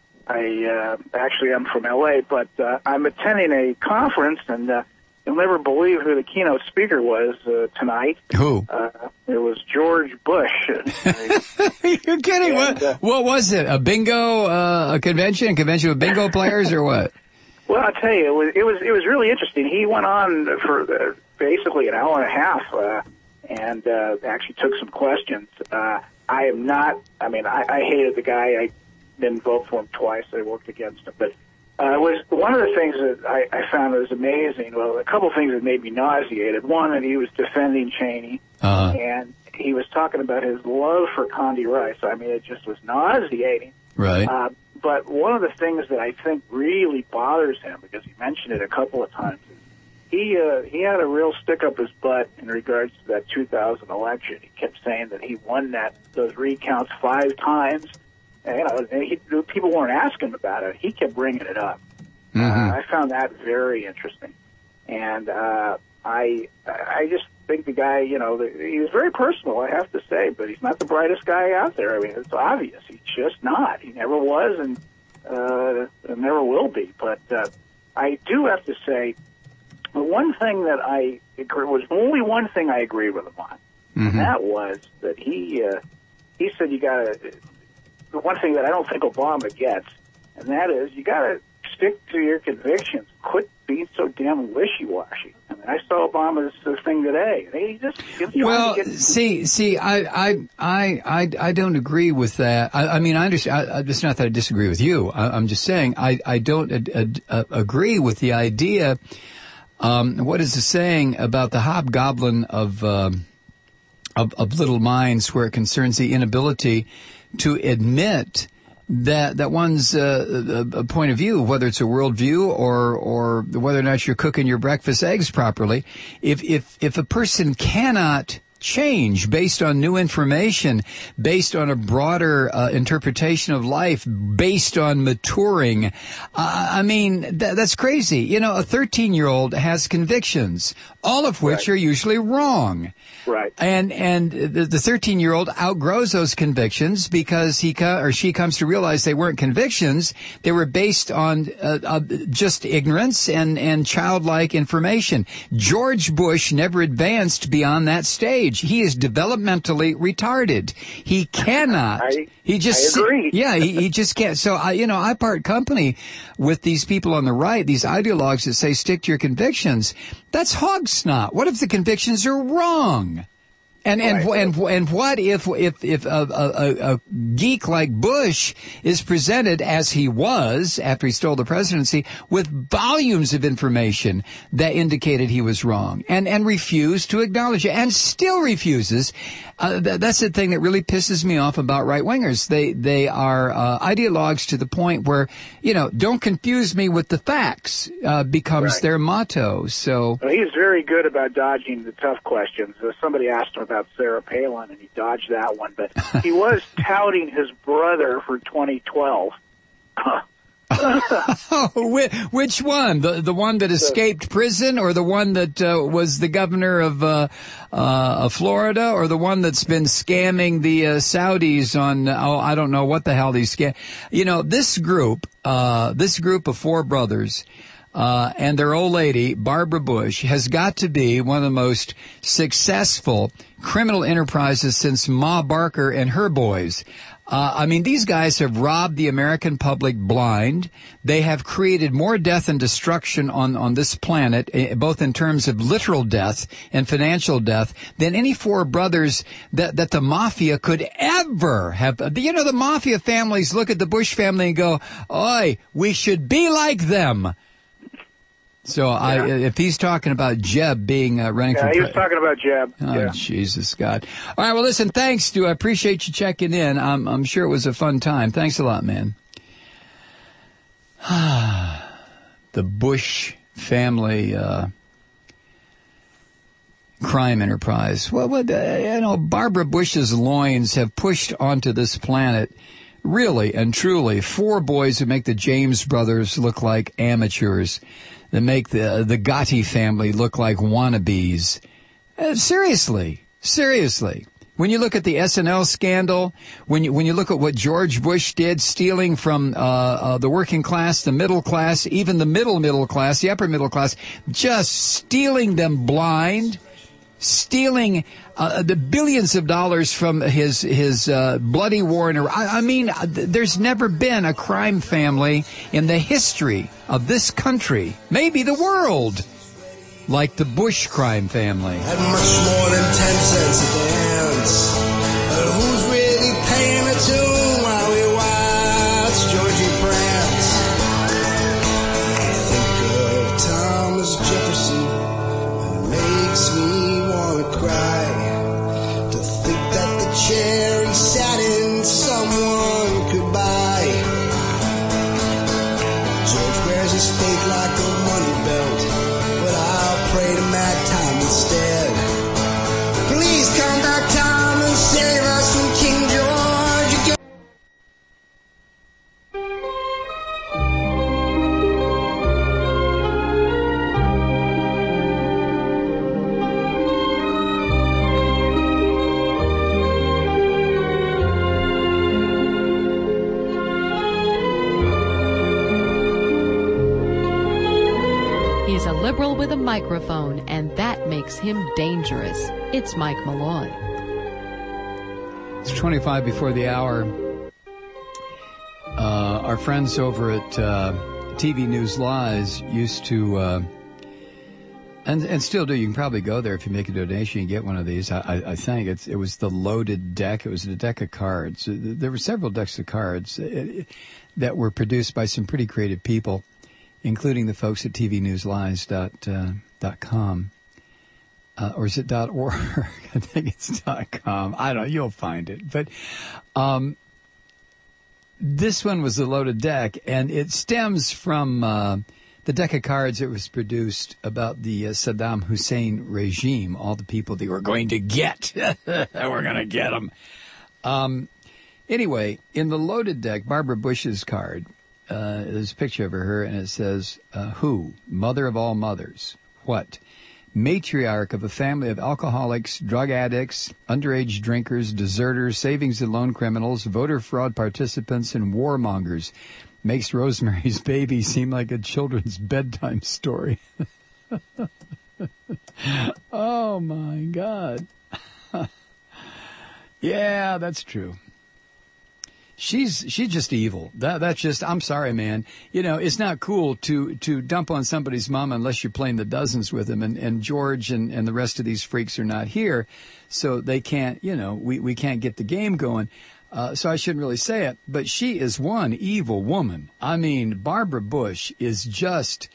I'm from L.A., but I'm attending a conference, and you'll never believe who the keynote speaker was tonight. Who? It was George Bush. You're kidding. What was it? A bingo, a convention with bingo players, or what? Well, I'll tell you, it was really interesting. He went on for basically an hour and a half, and actually took some questions. I hated the guy. I didn't vote for him twice. I worked against him. But it was one of the things that I found was amazing. Well, a couple of things that made me nauseated. One, that he was defending Cheney, and he was talking about his love for Condi Rice. I mean, it just was nauseating. Right. But one of the things that I think really bothers him, because he mentioned it a couple of times, he had a real stick up his butt in regards to that 2000 election. He kept saying that he won those recounts 5 times. And, people weren't asking about it. He kept bringing it up. Mm-hmm. I found that very interesting. And I just think the guy, he was very personal, I have to say, but he's not the brightest guy out there. I mean, it's obvious. He's just not. He never was and never will be. But I do have to say, the one thing that I agree was only one thing I agreed with him on, Mm-hmm. and that was that he said you got to. The one thing that I don't think Obama gets, and that is you got to stick to your convictions. Quit being so damn wishy-washy. I mean, I saw Obama's thing today. He just I don't agree with that. I mean, I understand. It's not that I disagree with you. I'm just saying I don't agree with the idea. What is the saying about the hobgoblin of little minds, where it concerns the inability to admit that one's a point of view, whether it's a worldview or whether or not you're cooking your breakfast eggs properly. If a person cannot change based on new information, based on a broader interpretation of life, based on maturing, I mean, that's crazy. A 13-year-old has convictions, all of which are usually wrong. Right. And the 13-year-old outgrows those convictions because he or she comes to realize they weren't convictions. They were based on just ignorance and childlike information. George Bush never advanced beyond that stage. He is developmentally retarded. He cannot. I agree. Yeah, he just can't. So, I part company with these people on the right, these ideologues that say stick to your convictions. That's hog snot. What if the convictions are wrong? And what if a geek like Bush is presented as he was after he stole the presidency with volumes of information that indicated he was wrong and refused to acknowledge it and still refuses? That's the thing that really pisses me off about right wingers. They are ideologues to the point where don't confuse me with the facts becomes their motto. So he's very good about dodging the tough questions. Somebody asked him about Sarah Palin, and he dodged that one. But he was touting his brother for 2012. Which one? The one that escaped prison, or the one that was the governor of Florida, or the one that's been scamming the Saudis on? I don't know what the hell these scam. This group of 4 brothers. And their old lady, Barbara Bush, has got to be one of the most successful criminal enterprises since Ma Barker and her boys. These guys have robbed the American public blind. They have created more death and destruction on this planet, both in terms of literal death and financial death, than any 4 brothers that the mafia could ever have. The mafia families look at the Bush family and go, "Oi, we should be like them." So if he's talking about Jeb being running for Yeah, he was talking about Jeb. Oh, Yeah. Jesus, God. All right, well, listen, thanks, Stu. I appreciate you checking in. I'm sure it was a fun time. Thanks a lot, man. The Bush family crime enterprise. Well, Barbara Bush's loins have pushed onto this planet, really and truly, 4 boys who make the James brothers look like amateurs, that make the Gotti family look like wannabes. Seriously. When you look at the SNL scandal, when you look at what George Bush did, stealing from the working class, the middle class, even the middle class, the upper middle class, just stealing them blind, stealing the billions of dollars from his bloody war in Iraq. I mean, there's never been a crime family in the history of this country, maybe the world, like the Bush crime family. At much more than 10 cents a dance. Who's really paying the tune while we watch Georgie prance? I think of Thomas Jefferson, and it makes me want to cry. To think that the chair he sat in someone could buy. George wears his faith like a money belt, but I'll pray to Mad Tom instead. Please come back, Tom, and save us from King George again. He's a liberal with a microphone, and that makes him dangerous. It's Mike Malloy. It's 25 before the hour. Our friends over at TV News Lies used to, and still do. You can probably go there if you make a donation and get one of these. I think it was the Loaded Deck. It was a deck of cards. There were several decks of cards that were produced by some pretty creative people, including the folks at tvnewslies.com. Or is it .org? I think it's .com. I don't know. You'll find it. But this one was the Loaded Deck, and it stems from the deck of cards that was produced about the Saddam Hussein regime, all the people they were going to get. We're going to get them. Anyway, in the Loaded Deck, Barbara Bush's card, there's a picture of her, and it says, who? Mother of all mothers. What? Matriarch of a family of alcoholics, drug addicts, underage drinkers, deserters, savings and loan criminals, voter fraud participants, and warmongers. Makes Rosemary's Baby seem like a children's bedtime story. Oh, my God. Yeah, that's true. She's just evil. That's just, I'm sorry, man. You know, it's not cool to dump on somebody's mom unless you're playing the dozens with them. And George and the rest of these freaks are not here, so they can't, we can't get the game going. So I shouldn't really say it, but she is one evil woman. I mean, Barbara Bush is just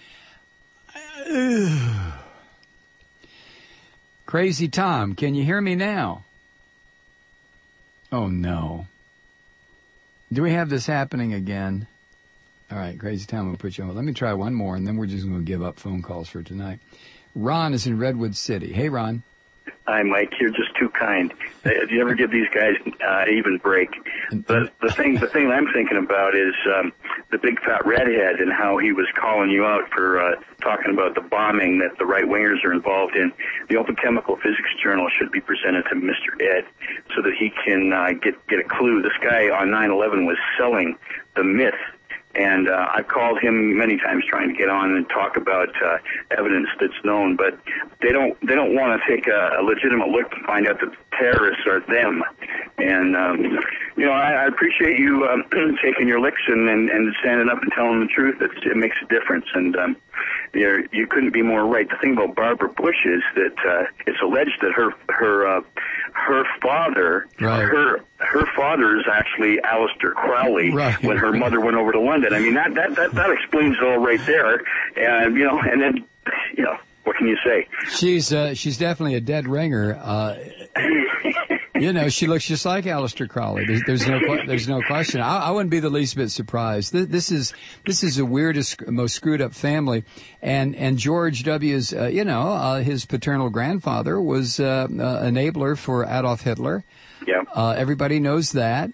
Crazy Tom. Can you hear me now? Oh, no. Do we have this happening again? All right, Crazy Tom, we'll put you on. Let me try one more, and then we're just going to give up phone calls for tonight. Ron is in Redwood City. Hey, Ron. Hi, Mike. You're just too kind. Do you ever give these guys even break? The thing I'm thinking about is the big fat redhead and how he was calling you out for talking about the bombing that the right-wingers are involved in. The Open Chemical Physics Journal should be presented to Mr. Ed so that he can get a clue. This guy on 9/11 was selling the myth. And I've called him many times trying to get on and talk about evidence that's known, but they don't want to take a legitimate look to find out that the terrorists are them. And I appreciate you taking your licks and standing up and telling the truth. It makes a difference, and you couldn't be more right. The thing about Barbara Bush is that it's alleged that her her father, Right. her father is actually Aleister Crowley. Right. When her mother went over to London. I mean, that explains it all right there. And and then what can you say? She's definitely a dead ringer. She looks just like Aleister Crowley. There's no question. I wouldn't be the least bit surprised. This is the weirdest, most screwed up family. And George W.'s, his paternal grandfather was enabler for Adolf Hitler. Yeah. Everybody knows that.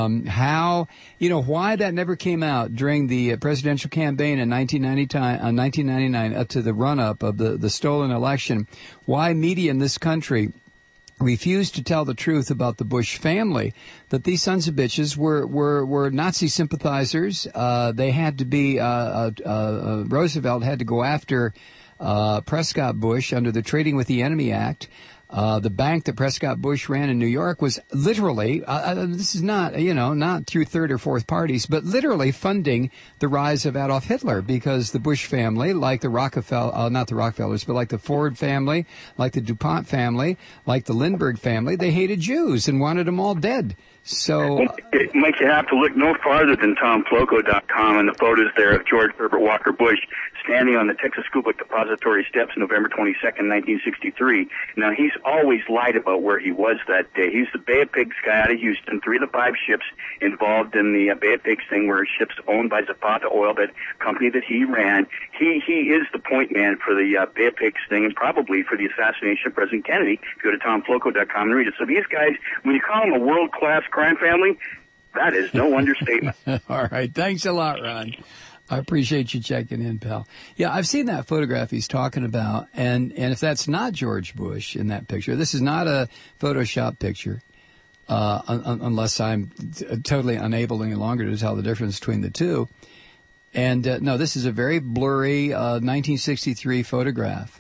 Why that never came out during the presidential campaign in 1999 up to the run-up of the stolen election. Why media in this country refused to tell the truth about the Bush family, that these sons of bitches were Nazi sympathizers. They had to be, Roosevelt had to go after Prescott Bush under the Trading with the Enemy Act. The bank that Prescott Bush ran in New York was literally, this is not, not through third or fourth parties, but literally funding the rise of Adolf Hitler, because the Bush family, like the not the Rockefellers, but like the Ford family, like the DuPont family, like the Lindbergh family, they hated Jews and wanted them all dead. So Mike, you have to look no farther than TomFloco.com and the photos there of George Herbert Walker Bush standing on the Texas School Book Depository steps November 22nd, 1963. Now, he's always lied about where he was that day. He's the Bay of Pigs guy out of Houston, 3 of the 5 ships involved in the Bay of Pigs thing, where ships owned by Zapata Oil, that company that he ran. He is the point man for the Bay of Pigs thing, and probably for the assassination of President Kennedy. If you go to TomFloco.com and read it. So these guys, when you call them a world-class crime family, that is no understatement. All right. Thanks a lot, Ron. I appreciate you checking in, pal. Yeah, I've seen that photograph he's talking about, and if that's not George Bush in that picture, this is not a Photoshop picture, unless I'm totally unable any longer to tell the difference between the two. And no, this is a very blurry 1963 photograph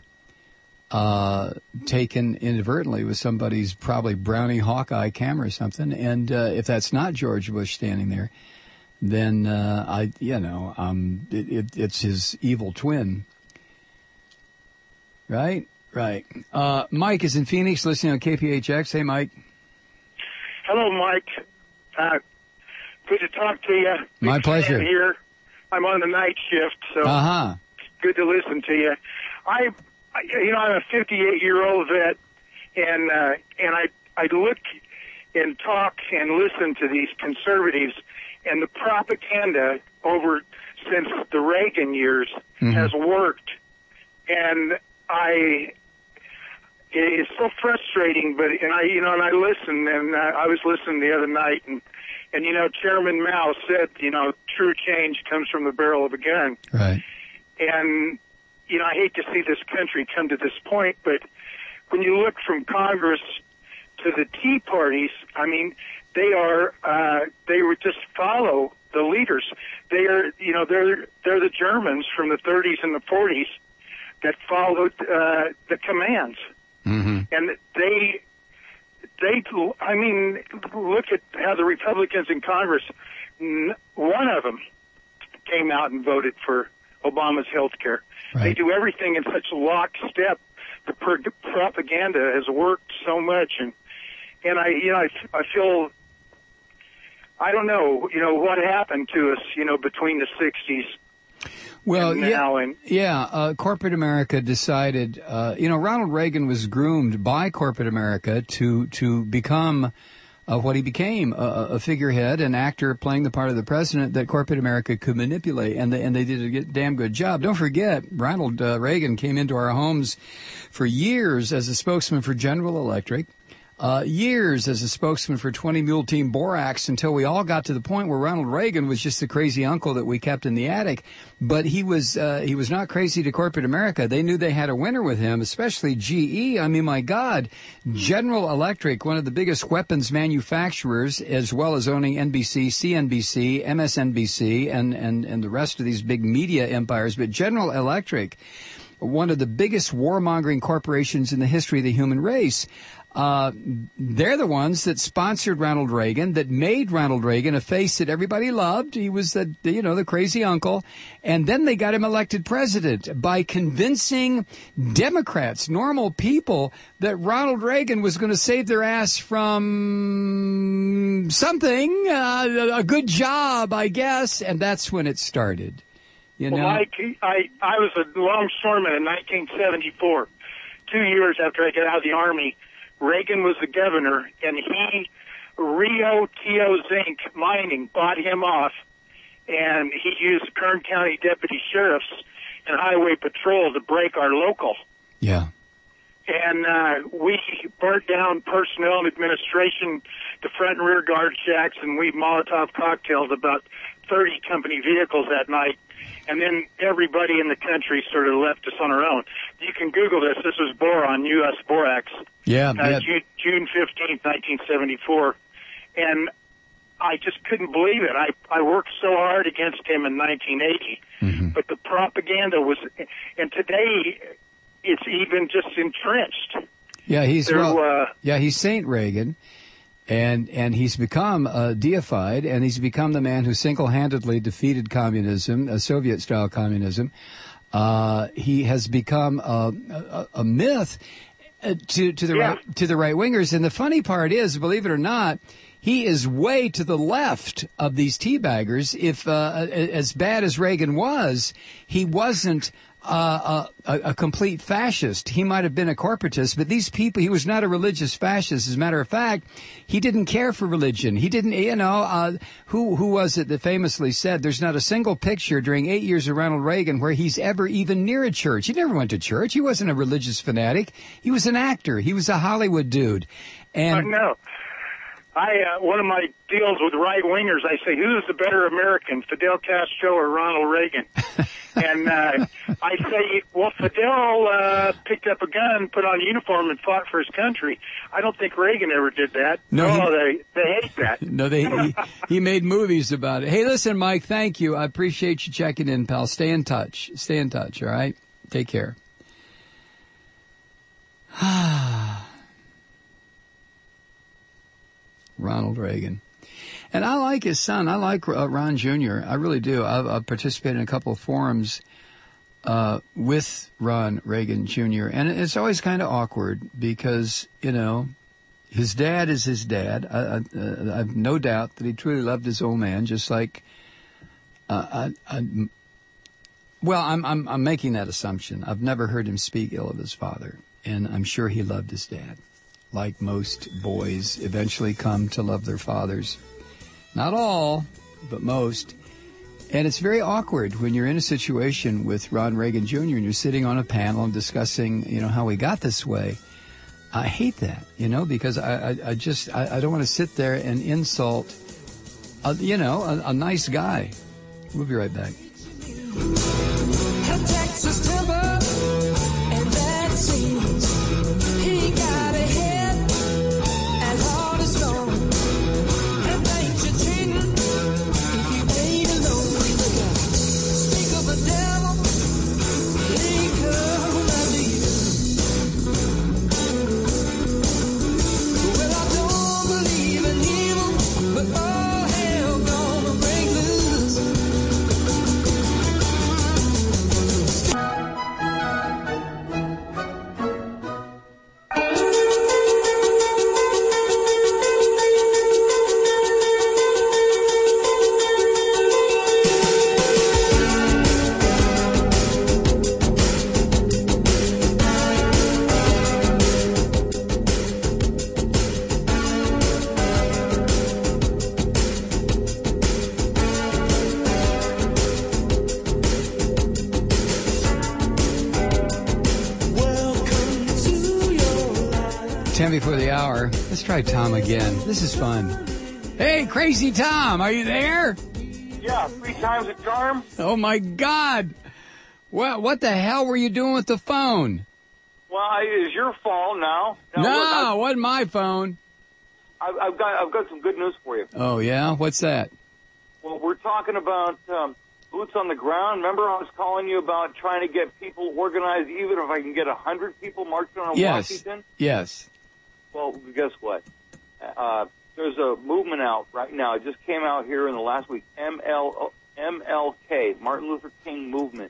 taken inadvertently with somebody's probably Brownie Hawkeye camera or something. And if that's not George Bush standing there, then it's his evil twin. Right. Mike is in Phoenix, listening on KPHX. Hey, Mike. Hello, Mike. Good to talk to you. My pleasure. Here, I'm on the night shift, so it's good to listen to you. I'm a 58-year-old vet, and I look and talk and listen to these conservatives, and the propaganda since the Reagan years has worked, and it's so frustrating. But I listen, and I was listening the other night, and Chairman Mao said, true change comes from the barrel of a gun. Right. And I hate to see this country come to this point, but when you look from Congress to the Tea Parties, I mean, they would just follow the leaders. They're the Germans from the 30s and the 40s that followed the commands. Mm-hmm. And look at how the Republicans in Congress, one of them came out and voted for Obama's health care. Right. They do everything in such lockstep. The propaganda has worked so much, and I feel, I don't know, what happened to us, between the 60s. Well, and now corporate America decided, Ronald Reagan was groomed by corporate America to become what he became, a figurehead, an actor playing the part of the president that corporate America could manipulate, and they did a damn good job. Don't forget, Ronald Reagan came into our homes for years as a spokesman for General Electric, years as a spokesman for 20 Mule Team Borax, until we all got to the point where Ronald Reagan was just the crazy uncle that we kept in the attic. But he was not crazy to corporate America. They knew they had a winner with him, especially GE. I mean, my God, General Electric, one of the biggest weapons manufacturers, as well as owning NBC, CNBC, MSNBC, and the rest of these big media empires. But General Electric one of the biggest warmongering corporations in the history of the human race. They're the ones that sponsored Ronald Reagan, that made Ronald Reagan a face that everybody loved. He was the crazy uncle. And then they got him elected president by convincing Democrats, normal people, that Ronald Reagan was going to save their ass from something, a good job, I guess. And that's when it started. You know? Well, Mike, I was a longshoreman in 1974, 2 years after I got out of the Army. Reagan was the governor, and Rio Tinto Zinc Mining bought him off, and he used Kern County deputy sheriffs and highway patrol to break our local. Yeah. And we burnt down personnel and administration, the front and rear guard shacks, and we Molotov cocktailed about 30 company vehicles that night. And then everybody in the country sort of left us on our own. You can Google this. This was boron, U.S. borax. Yeah. June 15th, 1974. And I just couldn't believe it. I worked so hard against him in 1980. Mm-hmm. But the propaganda was, and today it's even just entrenched. Yeah, he's Saint Reagan. And he's become deified, and he's become the man who single-handedly defeated communism, Soviet-style communism. He has become a myth to the right-wingers. And the funny part is, believe it or not, he is way to the left of these teabaggers. If as bad as Reagan was, he wasn't a complete fascist. He might have been a corporatist, but these people, he was not a religious fascist. As a matter of fact, he didn't care for religion. He didn't, who was it that famously said there's not a single picture during 8 years of Ronald Reagan where he's ever even near a church. He never went to church. He wasn't a religious fanatic. He was an actor. He was a Hollywood dude. And I know. One of my deals with right-wingers, I say, who's the better American, Fidel Castro or Ronald Reagan? And I say, well, Fidel picked up a gun, put on a uniform, and fought for his country. I don't think Reagan ever did that. No, they hate that. No, he made movies about it. Hey, listen, Mike, thank you. I appreciate you checking in, pal. Stay in touch, all right? Take care. Ronald Reagan. And I like his son. I like Ron Jr. I really do. I've participated in a couple of forums with Ron Reagan Jr. And it's always kind of awkward because, his dad is his dad. I've no doubt that he truly loved his old man, just like I'm making that assumption. I've never heard him speak ill of his father, and I'm sure he loved his dad. Like most boys eventually come to love their fathers. Not all, but most. And it's very awkward when you're in a situation with Ron Reagan Jr. and you're sitting on a panel and discussing, how we got this way. I hate that, because I don't want to sit there and insult, a nice guy. We'll be right back. Texas timber, and that seems he got a head as hard as stone. And ain't you cheating if you ain't alone? Speak of the devil, he come after you. Well, I don't believe in evil, but all hell gonna break loose. Before the hour. Let's try Tom again. This is fun. Hey, Crazy Tom, are you there? Yeah, 3 times a charm. Oh, my God. Well, what the hell were you doing with the phone? Well, it's your phone now. No, it wasn't my phone. I've got some good news for you. Oh, yeah? What's that? Well, we're talking about boots on the ground. Remember I was calling you about trying to get people organized, even if I can get 100 people marching on Washington? Yes. Well, guess what? There's a movement out right now. It just came out here in the last week. MLK, Martin Luther King Movement.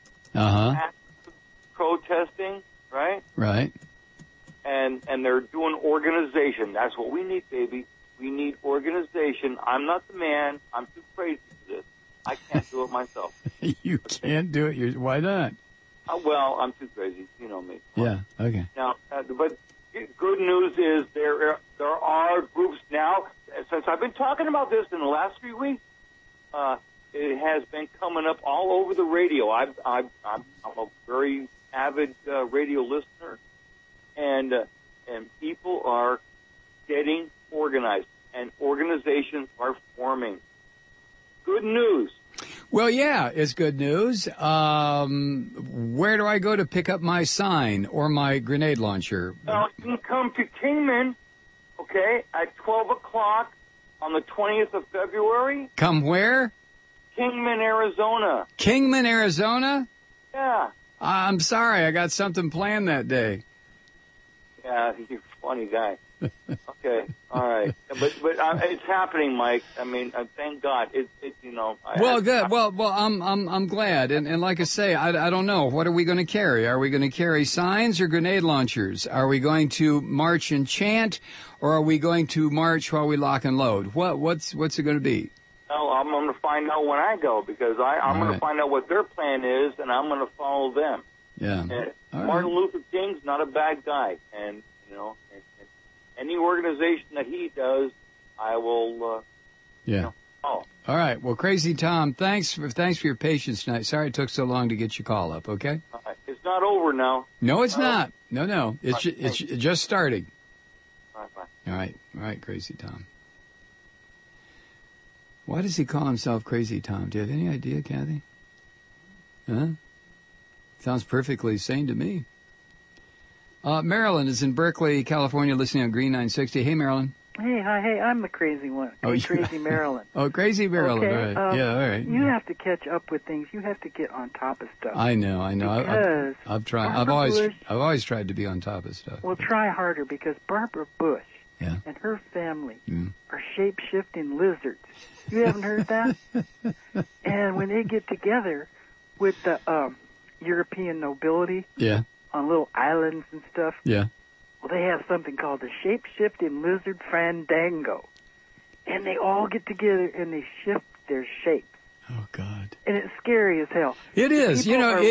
Protesting, right? Right. And they're doing organization. That's what we need, baby. We need organization. I'm not the man. I'm too crazy for this. I can't do it myself. You can't do it. Why not? Well, I'm too crazy. You know me. Yeah. Okay. Now, but good news is there are groups now. Since I've been talking about this in the last 3 weeks, it has been coming up all over the radio. I'm a very avid radio listener, and people are getting organized, and organizations are forming. Good news. Well, yeah, it's good news. Where do I go to pick up my sign or my grenade launcher? You can come to Kingman, okay, at 12 o'clock on the 20th of February. Come where? Kingman, Arizona. Kingman, Arizona? Yeah. I'm sorry, I got something planned that day. Yeah, you're a funny guy. Okay, all right, but it's happening, Mike. I mean, thank God. Well, good. Well, I'm glad. And like I say, I don't know. What are we going to carry? Are we going to carry signs or grenade launchers? Are we going to march and chant, or are we going to march while we lock and load? What's it going to be? Well, I'm going to find out when I go, because I'm going to find out what their plan is, and I'm going to follow them. Yeah. Martin Luther King's not a bad guy, and any organization that he does, I will. Follow. All right. Well, Crazy Tom, thanks for your patience tonight. Sorry it took so long to get your call up. Okay. It's not over now. No, it's not. No. It's just starting. All right. Bye. All right, Crazy Tom. Why does he call himself Crazy Tom? Do you have any idea, Kathy? Huh? Sounds perfectly sane to me. Marilyn is in Berkeley, California, listening on Green 960. Hey, Marilyn. Hey, I'm the crazy one. Crazy Marilyn. Oh, Crazy Marilyn. Okay, all right. Yeah, all right. You have to catch up with things. You have to get on top of stuff. I know. Because I've tried. I've always tried to be on top of stuff. Well, try harder, because Barbara Bush and her family are shape-shifting lizards. You haven't heard that? And when they get together with the European nobility on little islands and stuff, well, they have something called the shape-shifting lizard fandango. And they all get together and they shift their shapes. Oh, God. And it's scary as hell. It is.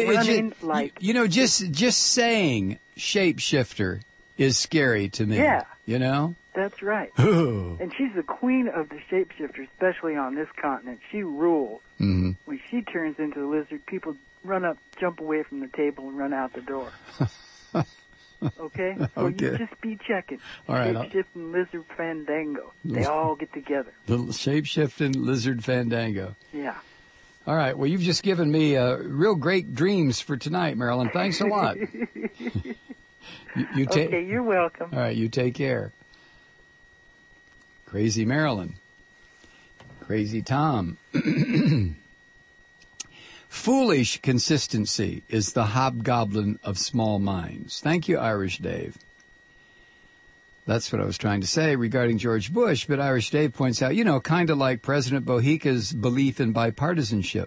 Just just saying shapeshifter is scary to me. Yeah. You know? That's right. Ooh. And she's the queen of the shapeshifters, especially on this continent. She rules. Mm-hmm. When she turns into a lizard, people run up, jump away from the table, and run out the door. Okay? So you just be checking. All right. Shape-shifting lizard fandango. They all get together. The shape-shifting lizard fandango. Yeah. All right. Well, you've just given me real great dreams for tonight, Marilyn. Thanks a lot. Okay, you're welcome. All right. You take care. Crazy Marilyn. Crazy Tom. Foolish consistency is the hobgoblin of small minds. Thank you, Irish Dave. That's what I was trying to say regarding George Bush, but Irish Dave points out, kind of like President Bohica's belief in bipartisanship.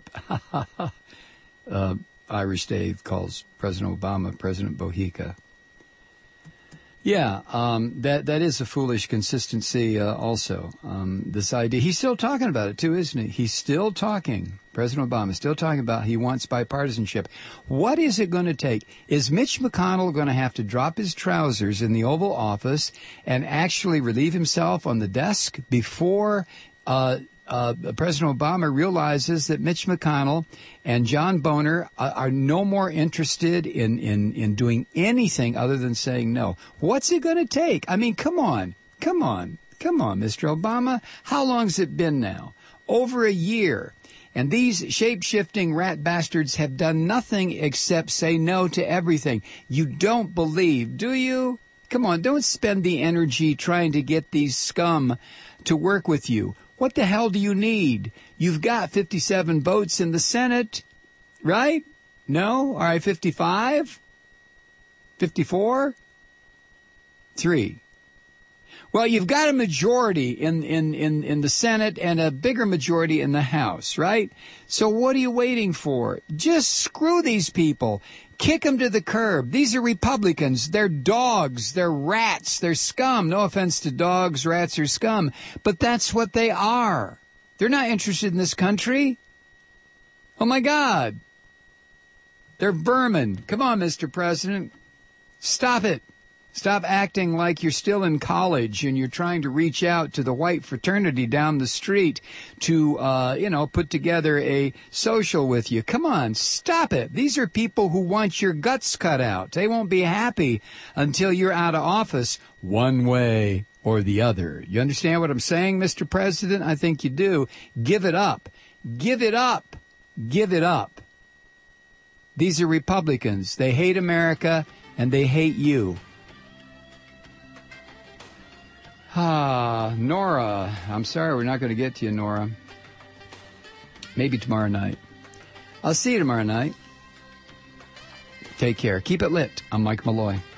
Irish Dave calls President Obama President Bohica. Yeah, that is a foolish consistency also. This idea, he's still talking about it too, isn't he? He's still talking, President Obama is still talking about he wants bipartisanship. What is it going to take? Is Mitch McConnell going to have to drop his trousers in the Oval Office and actually relieve himself on the desk before President Obama realizes that Mitch McConnell and John Boehner are no more interested in doing anything other than saying no? What's it going to take? I mean, come on, Mr. Obama. How long's it been now? Over a year. And these shape-shifting rat bastards have done nothing except say no to everything. You don't believe, do you? Come on, don't spend the energy trying to get these scum to work with you. What the hell do you need? You've got 57 votes in the Senate, right? No? All right, 55? 54? 3. Well, you've got a majority in the Senate and a bigger majority in the House, right? So what are you waiting for? Just screw these people. Kick them to the curb. These are Republicans. They're dogs. They're rats. They're scum. No offense to dogs, rats, or scum, but that's what they are. They're not interested in this country. Oh, my God. They're vermin. Come on, Mr. President. Stop it. Stop acting like you're still in college and you're trying to reach out to the white fraternity down the street to, put together a social with you. Come on, stop it. These are people who want your guts cut out. They won't be happy until you're out of office one way or the other. You understand what I'm saying, Mr. President? I think you do. Give it up. Give it up. Give it up. These are Republicans. They hate America and they hate you. Nora. I'm sorry we're not going to get to you, Nora. Maybe tomorrow night. I'll see you tomorrow night. Take care. Keep it lit. I'm Mike Malloy.